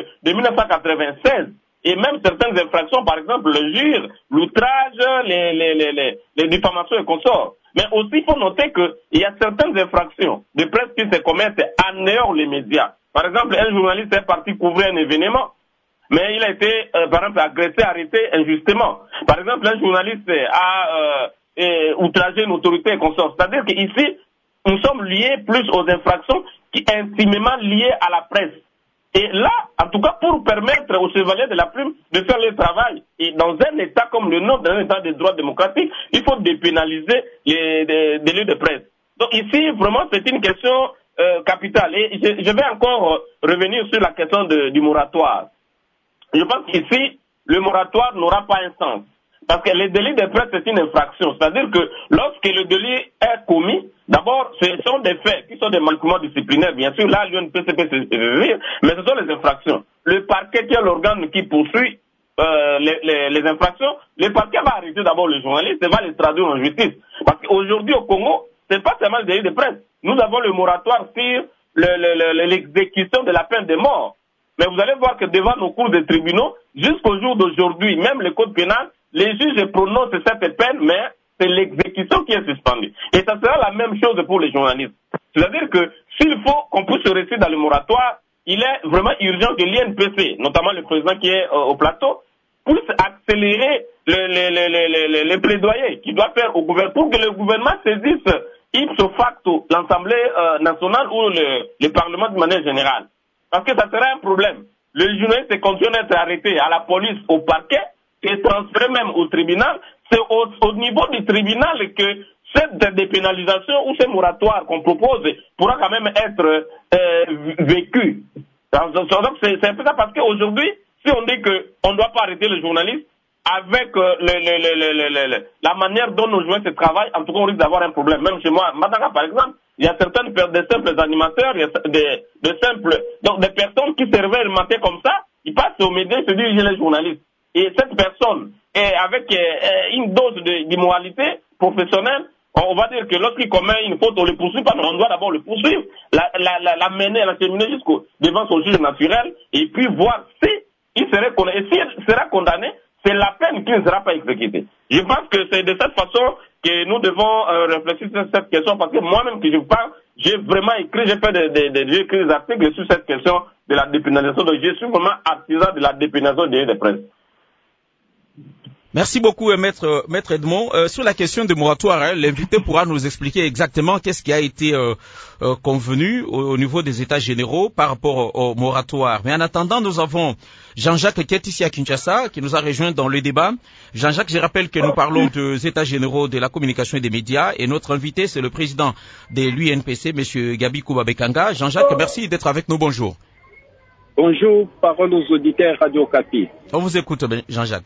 1996, et même certaines infractions, par exemple l'injure, l'outrage, les diffamations et consorts. Mais aussi, il faut noter qu'il y a certaines infractions de presse qui se commettent en dehors les médias. Par exemple, un journaliste est parti couvrir un événement, mais il a été, par exemple, agressé, arrêté injustement. Par exemple, un journaliste a outragé une autorité et consort. C'est-à-dire qu'ici, nous sommes liés plus aux infractions qui sont intimement liées à la presse. Et là, en tout cas, pour permettre aux chevaliers de la plume de faire leur travail, et dans un État comme le nôtre, dans un État de droit démocratique, il faut dépénaliser les délits de presse. Donc ici, vraiment, c'est une question capitale. Et je vais encore revenir sur la question du moratoire. Je pense qu'ici, le moratoire n'aura pas un sens. Parce que les délits de presse, c'est une infraction. C'est-à-dire que lorsque le délit est commis, d'abord, ce sont des faits qui sont des manquements disciplinaires. Bien sûr, là, l'UNPC peut se saisir, mais ce sont les infractions. Le parquet, qui est l'organe qui poursuit les infractions, le parquet va arrêter d'abord les journalistes et va les traduire en justice. Parce qu'aujourd'hui, au Congo, c'est pas seulement le délit de presse. Nous avons le moratoire sur l'exécution de la peine de mort. Mais vous allez voir que devant nos cours de tribunaux, jusqu'au jour d'aujourd'hui, même le code pénal, les juges prononcent cette peine, mais c'est l'exécution qui est suspendue. Et ça sera la même chose pour les journalistes. C'est-à-dire que s'il faut qu'on puisse rester dans le moratoire, il est vraiment urgent que l'INPC, notamment le président qui est au plateau, puisse accélérer les plaidoyers qu'il doit faire au gouvernement pour que le gouvernement saisisse ipso facto l'Assemblée nationale ou le Parlement de manière générale. Parce que ça sera un problème. Le journaliste continue d'être arrêté à la police, au parquet, et transféré même au tribunal. C'est au niveau du tribunal que cette dépénalisation ou ce moratoire qu'on propose pourra quand même être vécu. Donc c'est un peu ça, parce qu'aujourd'hui, si on dit qu'on ne doit pas arrêter les journalistes, avec la manière dont nos journalistes travaillent, en tout cas on risque d'avoir un problème. Même chez moi, Madanga par exemple, il y a certaines des simples animateurs, il y a des personnes qui servaient le matin comme ça, ils passent aux médias et se disent j'ai les journalistes. Et cette personne est avec une dose d'immoralité professionnelle. On va dire que lorsqu'il commet une faute, on ne le poursuit pas, mais on doit d'abord le poursuivre, l'amener, l'acheminer jusqu'au devant son juge naturel, et puis voir si il serait condamné. Et s'il sera condamné, c'est la peine qui ne sera pas exécutée. Je pense que c'est de cette façon que nous devons réfléchir sur cette question, parce que moi-même que je vous parle, j'ai vraiment écrit, j'ai fait des articles sur cette question de la dépénalisation. Donc je suis vraiment artisan de la dépénalisation des presse. Merci beaucoup, Maître Edmond. Sur la question du moratoire, l'invité pourra nous expliquer exactement qu'est-ce qui a été convenu au niveau des États généraux par rapport au moratoire. Mais en attendant, nous avons Jean-Jacques qui est ici à Kinshasa, qui nous a rejoint dans le débat. Jean-Jacques, je rappelle que nous parlons des États généraux de la communication et des médias, et notre invité, c'est le président de l'UNPC, M. Gabi Kuba-Bekanga. Jean-Jacques, merci d'être avec nous. Bonjour. Bonjour, parole aux auditeurs Radio Okapi. On vous écoute, Jean-Jacques.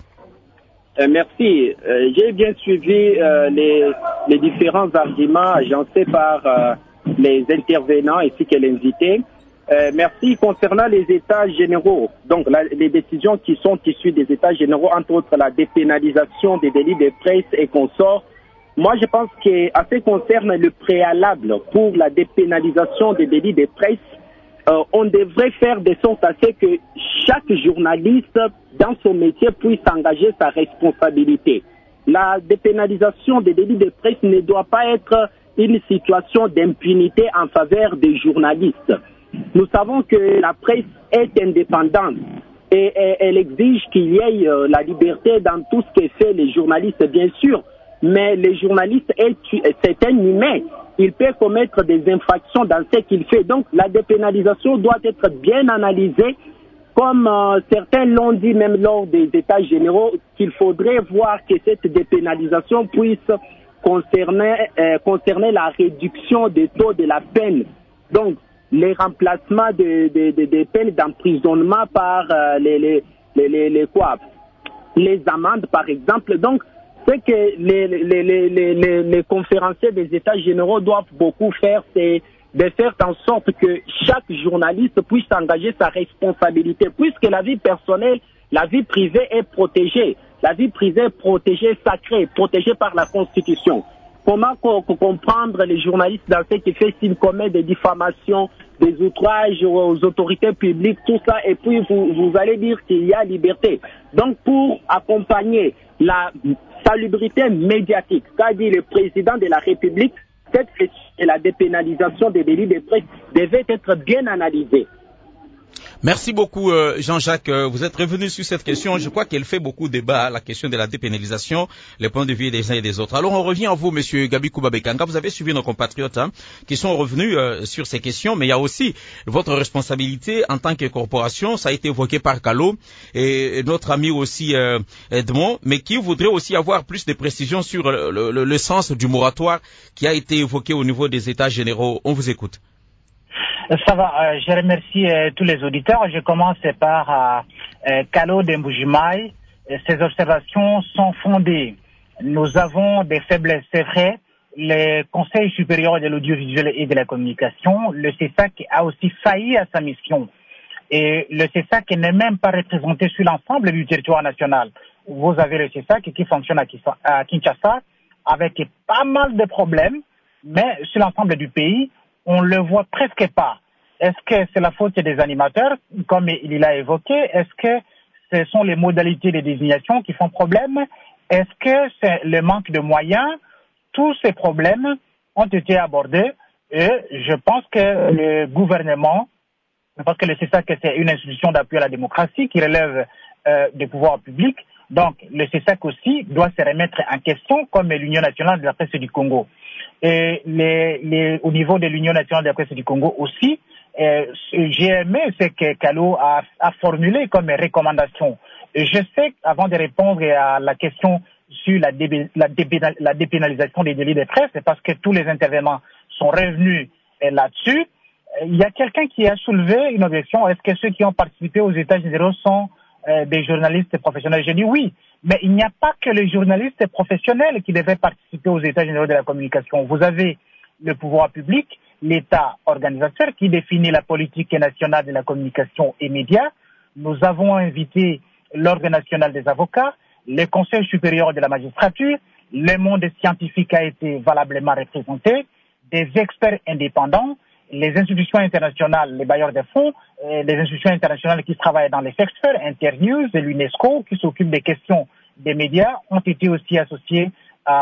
Merci. J'ai bien suivi les différents arguments agencés par les intervenants ainsi que l'invité. Merci. Concernant les États généraux, donc les décisions qui sont issues des États généraux, entre autres la dépénalisation des délits de presse et consorts, moi je pense qu'à ce qui concerne le préalable pour la dépénalisation des délits de presse, on devrait faire de sorte à ce que chaque journaliste dans son métier puisse engager sa responsabilité. La dépénalisation des délits de presse ne doit pas être une situation d'impunité en faveur des journalistes. Nous savons que la presse est indépendante et elle exige qu'il y ait la liberté dans tout ce que fait les journalistes, bien sûr. Mais les journalistes, c'est un humain. Il peut commettre des infractions dans ce qu'il fait. Donc la dépénalisation doit être bien analysée, comme certains l'ont dit même lors des États généraux, qu'il faudrait voir que cette dépénalisation puisse concerner la réduction des taux de la peine. Donc les remplacements des peines d'emprisonnement par les amendes, par exemple. Donc ce que les conférenciers des États généraux doivent beaucoup faire, c'est de faire en sorte que chaque journaliste puisse engager sa responsabilité, puisque la vie personnelle, la vie privée est protégée. La vie privée est protégée, sacrée, protégée par la Constitution. Comment comprendre les journalistes dans ce qui fait s'ils commettent des diffamations, des outrages aux autorités publiques, tout ça, et puis vous allez dire qu'il y a liberté. Donc pour accompagner la salubrité médiatique, qu'a dit le président de la République, cette question de la dépénalisation des délits de presse devait être bien analysée. Merci beaucoup Jean-Jacques. Vous êtes revenu sur cette question. Je crois qu'elle fait beaucoup débat, la question de la dépénalisation, les points de vue des uns et des autres. Alors on revient à vous, Monsieur Gabi Kuba-Bekanga. Vous avez suivi nos compatriotes qui sont revenus sur ces questions, mais il y a aussi votre responsabilité en tant que corporation. Ça a été évoqué par Calo et notre ami aussi Edmond, mais qui voudrait aussi avoir plus de précisions sur le sens du moratoire qui a été évoqué au niveau des États généraux. On vous écoute. Ça va, je remercie tous les auditeurs. Je commence par Calo de Mbujimaï. Ces observations sont fondées. Nous avons des faiblesses, c'est vrai. Le Conseil supérieur de l'audiovisuel et de la communication, le CESAC, a aussi failli à sa mission. Et le CESAC n'est même pas représenté sur l'ensemble du territoire national. Vous avez le CESAC qui fonctionne à Kinshasa avec pas mal de problèmes, mais sur l'ensemble du pays, on le voit presque pas. Est-ce que c'est la faute des animateurs, comme il l'a évoqué? Est-ce que ce sont les modalités de désignation qui font problème? est-ce que c'est le manque de moyens? Tous ces problèmes ont été abordés et je pense que le gouvernement, parce que c'est ça que c'est une institution d'appui à la démocratie qui relève des pouvoirs publics, donc le CESAC aussi doit se remettre en question comme l'Union nationale de la presse du Congo. Et au niveau de l'Union nationale de la presse du Congo aussi, j'ai aimé ce que Kalo a formulé comme recommandation. Et je sais, avant de répondre à la question sur la dépénalisation des délits de presse, c'est parce que tous les intervenants sont revenus là-dessus. Il y a quelqu'un qui a soulevé une objection. Est-ce que ceux qui ont participé aux États généraux sont des journalistes professionnels? J'ai dit oui, mais il n'y a pas que les journalistes professionnels qui devaient participer aux États généraux de la communication. Vous avez le pouvoir public, l'État organisateur qui définit la politique nationale de la communication et médias. Nous avons invité l'Ordre national des avocats, le Conseil supérieur de la magistrature, le monde scientifique a été valablement représenté, des experts indépendants, les institutions internationales, les bailleurs de fonds, les institutions internationales qui travaillent dans les secteurs, Internews et l'UNESCO, qui s'occupent des questions des médias, ont été aussi associés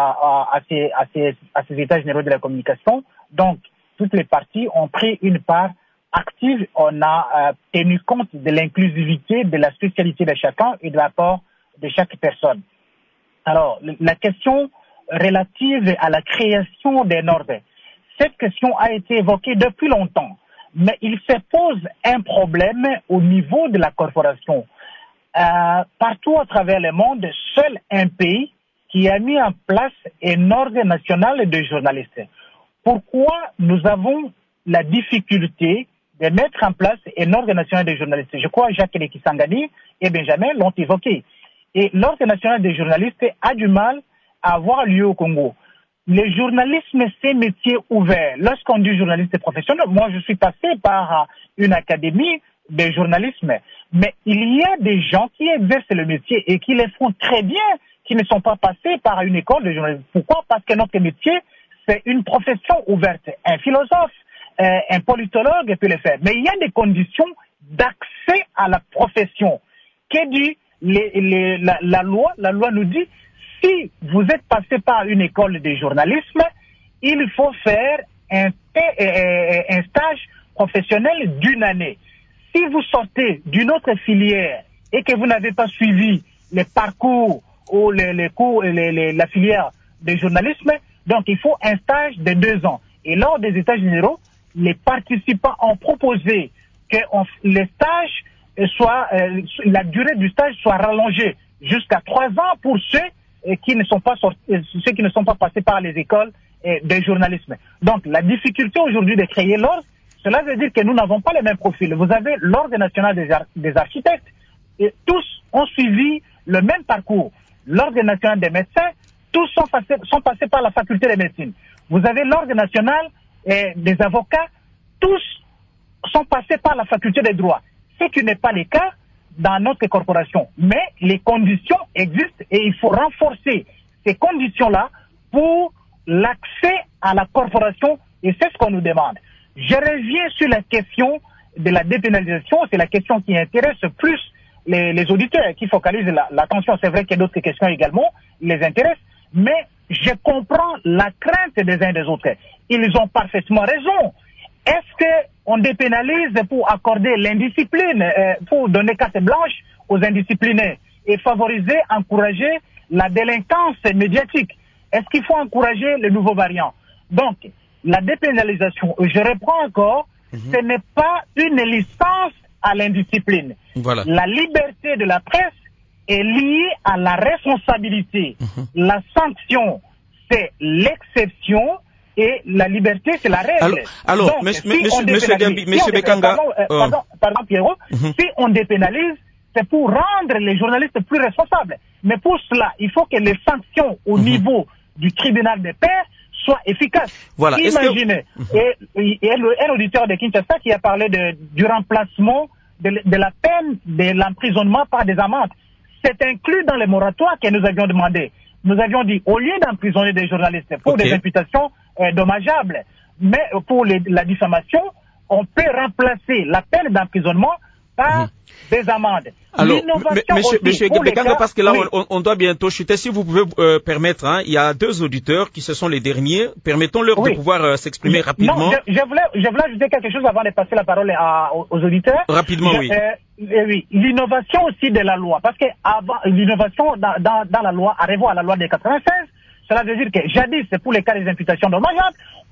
à ces états généraux de la communication. Donc, toutes les parties ont pris une part active. On a tenu compte de l'inclusivité, de la spécialité de chacun et de l'apport de chaque personne. Alors, la question relative à la création d'un ordre, cette question a été évoquée depuis longtemps, mais il se pose un problème au niveau de la corporation. Partout à travers le monde, seul un pays qui a mis en place un ordre national de journalistes. Pourquoi nous avons la difficulté de mettre en place un ordre national des journalistes? Je crois que Jacques Kisangani et Benjamin l'ont évoqué. Et l'ordre national des journalistes a du mal à avoir lieu au Congo. Le journalisme, c'est métier ouvert. Lorsqu'on dit journaliste professionnel, moi je suis passé par une académie de journalisme, mais il y a des gens qui exercent le métier et qui le font très bien, qui ne sont pas passés par une école de journalisme. Pourquoi? Parce que notre métier, c'est une profession ouverte. Un philosophe, un politologue peut le faire. Mais il y a des conditions d'accès à la profession. Qu'est dit la loi? La loi nous dit, si vous êtes passé par une école de journalisme, il faut faire un stage professionnel d'une année. Si vous sortez d'une autre filière et que vous n'avez pas suivi les parcours ou les cours, la filière de journalisme, donc il faut un stage de 2 ans. Et lors des États généraux, les participants ont proposé que les stages la durée du stage soit rallongée jusqu'à 3 ans pour ceux qui ne sont pas passés par les écoles de journalisme. Donc la difficulté aujourd'hui de créer l'ordre, cela veut dire que nous n'avons pas les mêmes profils. Vous avez l'ordre national des architectes, et tous ont suivi le même parcours. L'ordre national des médecins, tous sont passés par la faculté de médecine. Vous avez l'ordre national des avocats, tous sont passés par la faculté des droits. Ce qui n'est pas le cas dans notre corporation. Mais les conditions existent et il faut renforcer ces conditions-là pour l'accès à la corporation, et c'est ce qu'on nous demande. Je reviens sur la question de la dépénalisation, c'est la question qui intéresse plus les auditeurs, qui focalisent l'attention. C'est vrai qu'il y a d'autres questions également, les intéressent, mais je comprends la crainte des uns et des autres. Ils ont parfaitement raison. Est-ce qu'on dépénalise pour accorder l'indiscipline, pour donner carte blanche aux indisciplinés et favoriser, encourager la délinquance médiatique? Est-ce qu'il faut encourager les nouveaux variants? Donc, la dépénalisation, je reprends encore, ce n'est pas une licence à l'indiscipline. Voilà. La liberté de la presse est liée à la responsabilité. La sanction, c'est l'exception. Et la liberté, c'est la règle. Alors, donc, monsieur Bekanga, pardon Pierrot, si on dépénalise, c'est pour rendre les journalistes plus responsables. Mais pour cela, il faut que les sanctions au niveau du tribunal des pairs soient efficaces. Voilà. Imaginez, un auditeur de Kinshasa qui a parlé du remplacement de la peine de l'emprisonnement par des amendes. C'est inclus dans les moratoires que nous avions demandé. Nous avions dit, au lieu d'emprisonner des journalistes pour des imputations dommageables, mais pour la diffamation, on peut remplacer la peine d'emprisonnement pas des amendes. Alors, monsieur Gebekanga, parce que là, on doit bientôt chuter. Si vous pouvez permettre, il y a 2 auditeurs qui ce sont les derniers. Permettons-leur de pouvoir s'exprimer rapidement. Non, je voulais ajouter quelque chose avant de passer la parole aux auditeurs. Rapidement, oui. Oui, l'innovation aussi de la loi. Parce que avant, l'innovation dans la loi, à revoir à la loi de 96, cela veut dire que jadis, c'est pour les cas des imputations dommageables,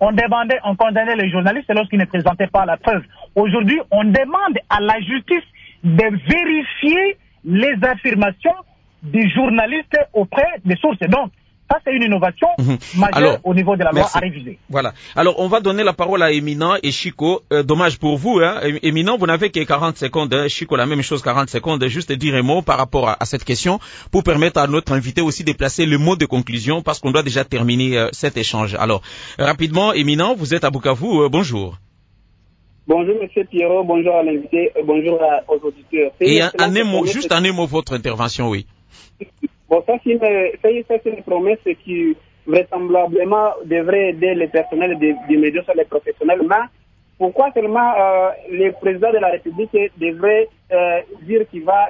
on condamnait les journalistes lorsqu'ils ne présentaient pas la preuve. Aujourd'hui, on demande à la justice de vérifier les affirmations des journalistes auprès des sources. Donc, ça, c'est une innovation majeure au niveau de la loi à réviser. Voilà. Alors, on va donner la parole à Éminent et Chico. Dommage pour vous, Éminent, vous n'avez que 40 secondes. Chico, la même chose, 40 secondes. Juste dire un mot par rapport à cette question pour permettre à notre invité aussi de placer le mot de conclusion parce qu'on doit déjà terminer cet échange. Alors, rapidement, Éminent, vous êtes à Bukavu. Bonjour. Bonjour, monsieur Pierrot. Bonjour à l'invité. Bonjour aux auditeurs. Et juste un mot, votre intervention, oui. Bon, ça, c'est une promesse qui, vraisemblablement, devrait aider les personnels des médias sur les professionnels. Mais pourquoi seulement le président de la République devrait dire qu'il va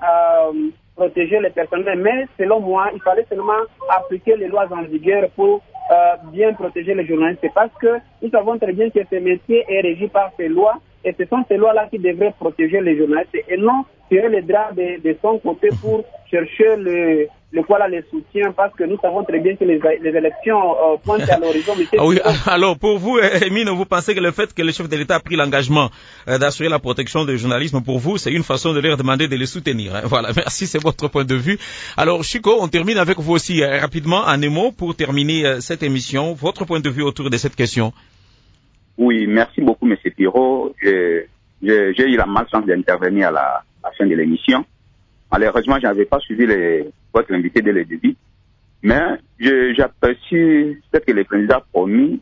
protéger les personnels? Mais selon moi, il fallait seulement appliquer les lois en vigueur pour bien protéger les journalistes. C'est parce que nous savons très bien que ce métier est régi par ces lois et ce sont ces lois-là qui devraient protéger les journalistes et non tirer les draps de son côté pour chercher le soutien parce que nous savons très bien que les élections pointent à l'horizon. Oui, alors pour vous, Émine, vous pensez que le fait que le chef de l'État a pris l'engagement d'assurer la protection des journalistes, pour vous, c'est une façon de leur demander de les soutenir. Voilà, merci, c'est votre point de vue. Alors, Chico, on termine avec vous aussi rapidement en un mot pour terminer cette émission. Votre point de vue autour de cette question. Oui, merci beaucoup, M. Pirot. J'ai eu la malchance d'intervenir à la fin de l'émission. Malheureusement, je n'avais pas suivi votre invité dès le début. Mais j'apprécie ce que le président a promis.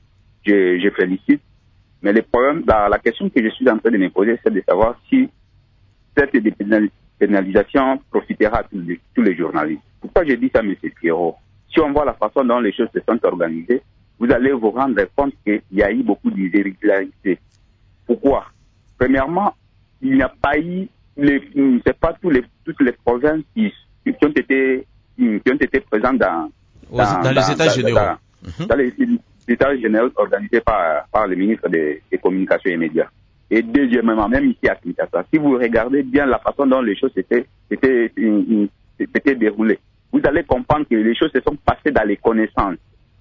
Je félicite. Mais le problème, la question que je suis en train de me poser, c'est de savoir si cette dépénalisation profitera à tous les journalistes. Pourquoi je dis ça, M. Pirot? Si on voit la façon dont les choses se sont organisées, vous allez vous rendre compte qu'il y a eu beaucoup d'irrégularités. Pourquoi? Premièrement, il n'y a pas eu c'est pas toutes les provinces qui ont été présentes dans les États généraux. Dans les États généraux organisés par le ministre des Communications et Médias. Et deuxièmement, même ici à Kinshasa, si vous regardez bien la façon dont les choses s'étaient déroulées, vous allez comprendre que les choses se sont passées dans les connaissances.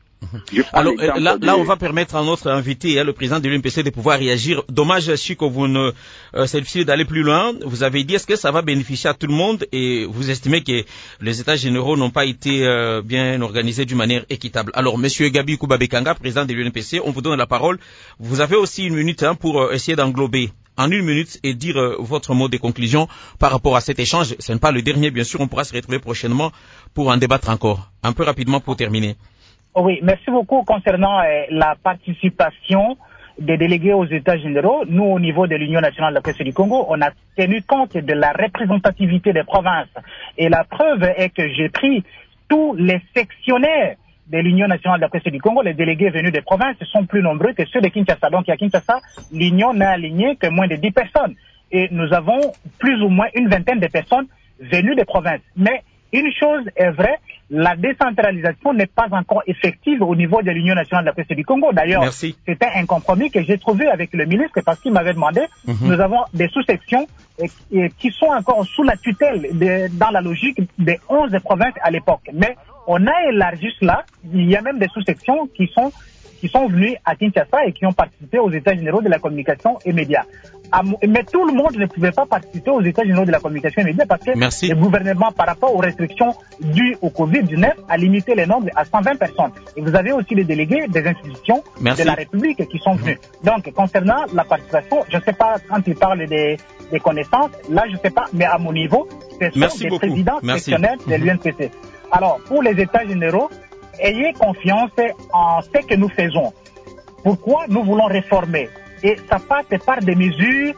Alors là, on va permettre à notre invité, le président de l'UNPC, de pouvoir réagir. Dommage, Chico, c'est difficile d'aller plus loin. Vous avez dit, est-ce que ça va bénéficier à tout le monde et vous estimez que les États généraux n'ont pas été bien organisés d'une manière équitable. Alors, Monsieur Gabi Koubabekanga, président de l'UNPC, on vous donne la parole. Vous avez aussi 1 minute pour essayer d'englober en 1 minute et dire votre mot de conclusion par rapport à cet échange. Ce n'est pas le dernier, bien sûr, on pourra se retrouver prochainement pour en débattre encore. Un peu rapidement pour terminer. Oui, merci beaucoup. Concernant la participation des délégués aux États généraux, nous, au niveau de l'Union nationale de la presse du Congo, on a tenu compte de la représentativité des provinces. Et la preuve est que j'ai pris tous les sectionnaires de l'Union nationale de la presse du Congo. Les délégués venus des provinces sont plus nombreux que ceux de Kinshasa. Donc, à Kinshasa, l'Union n'a aligné que moins de 10 personnes. Et nous avons plus ou moins une vingtaine de personnes venues des provinces. Mais une chose est vraie, la décentralisation n'est pas encore effective au niveau de l'Union nationale de la presse du Congo. D'ailleurs, c'était un compromis que j'ai trouvé avec le ministre parce qu'il m'avait demandé. Nous avons des sous-sections qui sont encore sous la tutelle dans la logique des 11 provinces à l'époque. Mais on a élargi cela. Il y a même des sous-sections qui sont venues à Kinshasa et qui ont participé aux États généraux de la communication et médias. Mais tout le monde ne pouvait pas participer aux États généraux de la communication et médias parce que le gouvernement, par rapport aux restrictions dues au Covid-19, a limité les nombres à 120 personnes. Et vous avez aussi les délégués des institutions de la République qui sont venus. Donc, concernant la participation, je ne sais pas quand il parle des connaissances, là je ne sais pas, mais à mon niveau, ce sont des présidents sectionnaires de l'UNPC. Alors, pour les États généraux, ayez confiance en ce que nous faisons. Pourquoi nous voulons réformer? Et ça passe par des mesures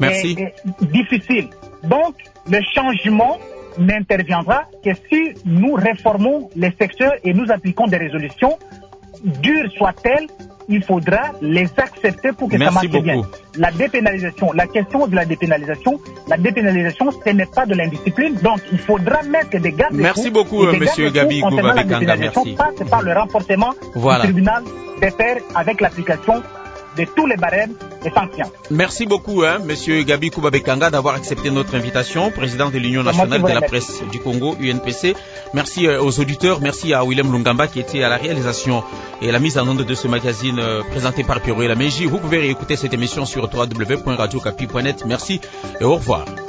difficiles. Donc, le changement n'interviendra que si nous réformons les secteurs et nous appliquons des résolutions, dures soient-elles, il faudra les accepter pour que ça marche bien. la dépénalisation, la question de la dépénalisation, ce n'est pas de l'indiscipline. Donc, il faudra mettre des garde-fous. Merci beaucoup, monsieur Gabi Koubabekanga. Merci. Passe par le renforcement du tribunal des pairs avec l'application de tous les barèmes et sanctions. Merci beaucoup, monsieur Gabi Koubabekanga, d'avoir accepté notre invitation, président de l'Union nationale de la presse du Congo, UNPC. Merci aux auditeurs, merci à Willem Lungamba qui était à la réalisation et la mise en onde de ce magazine présenté par Pierrot et la Meji. Vous pouvez réécouter cette émission sur www.radiocapi.net. Merci et au revoir.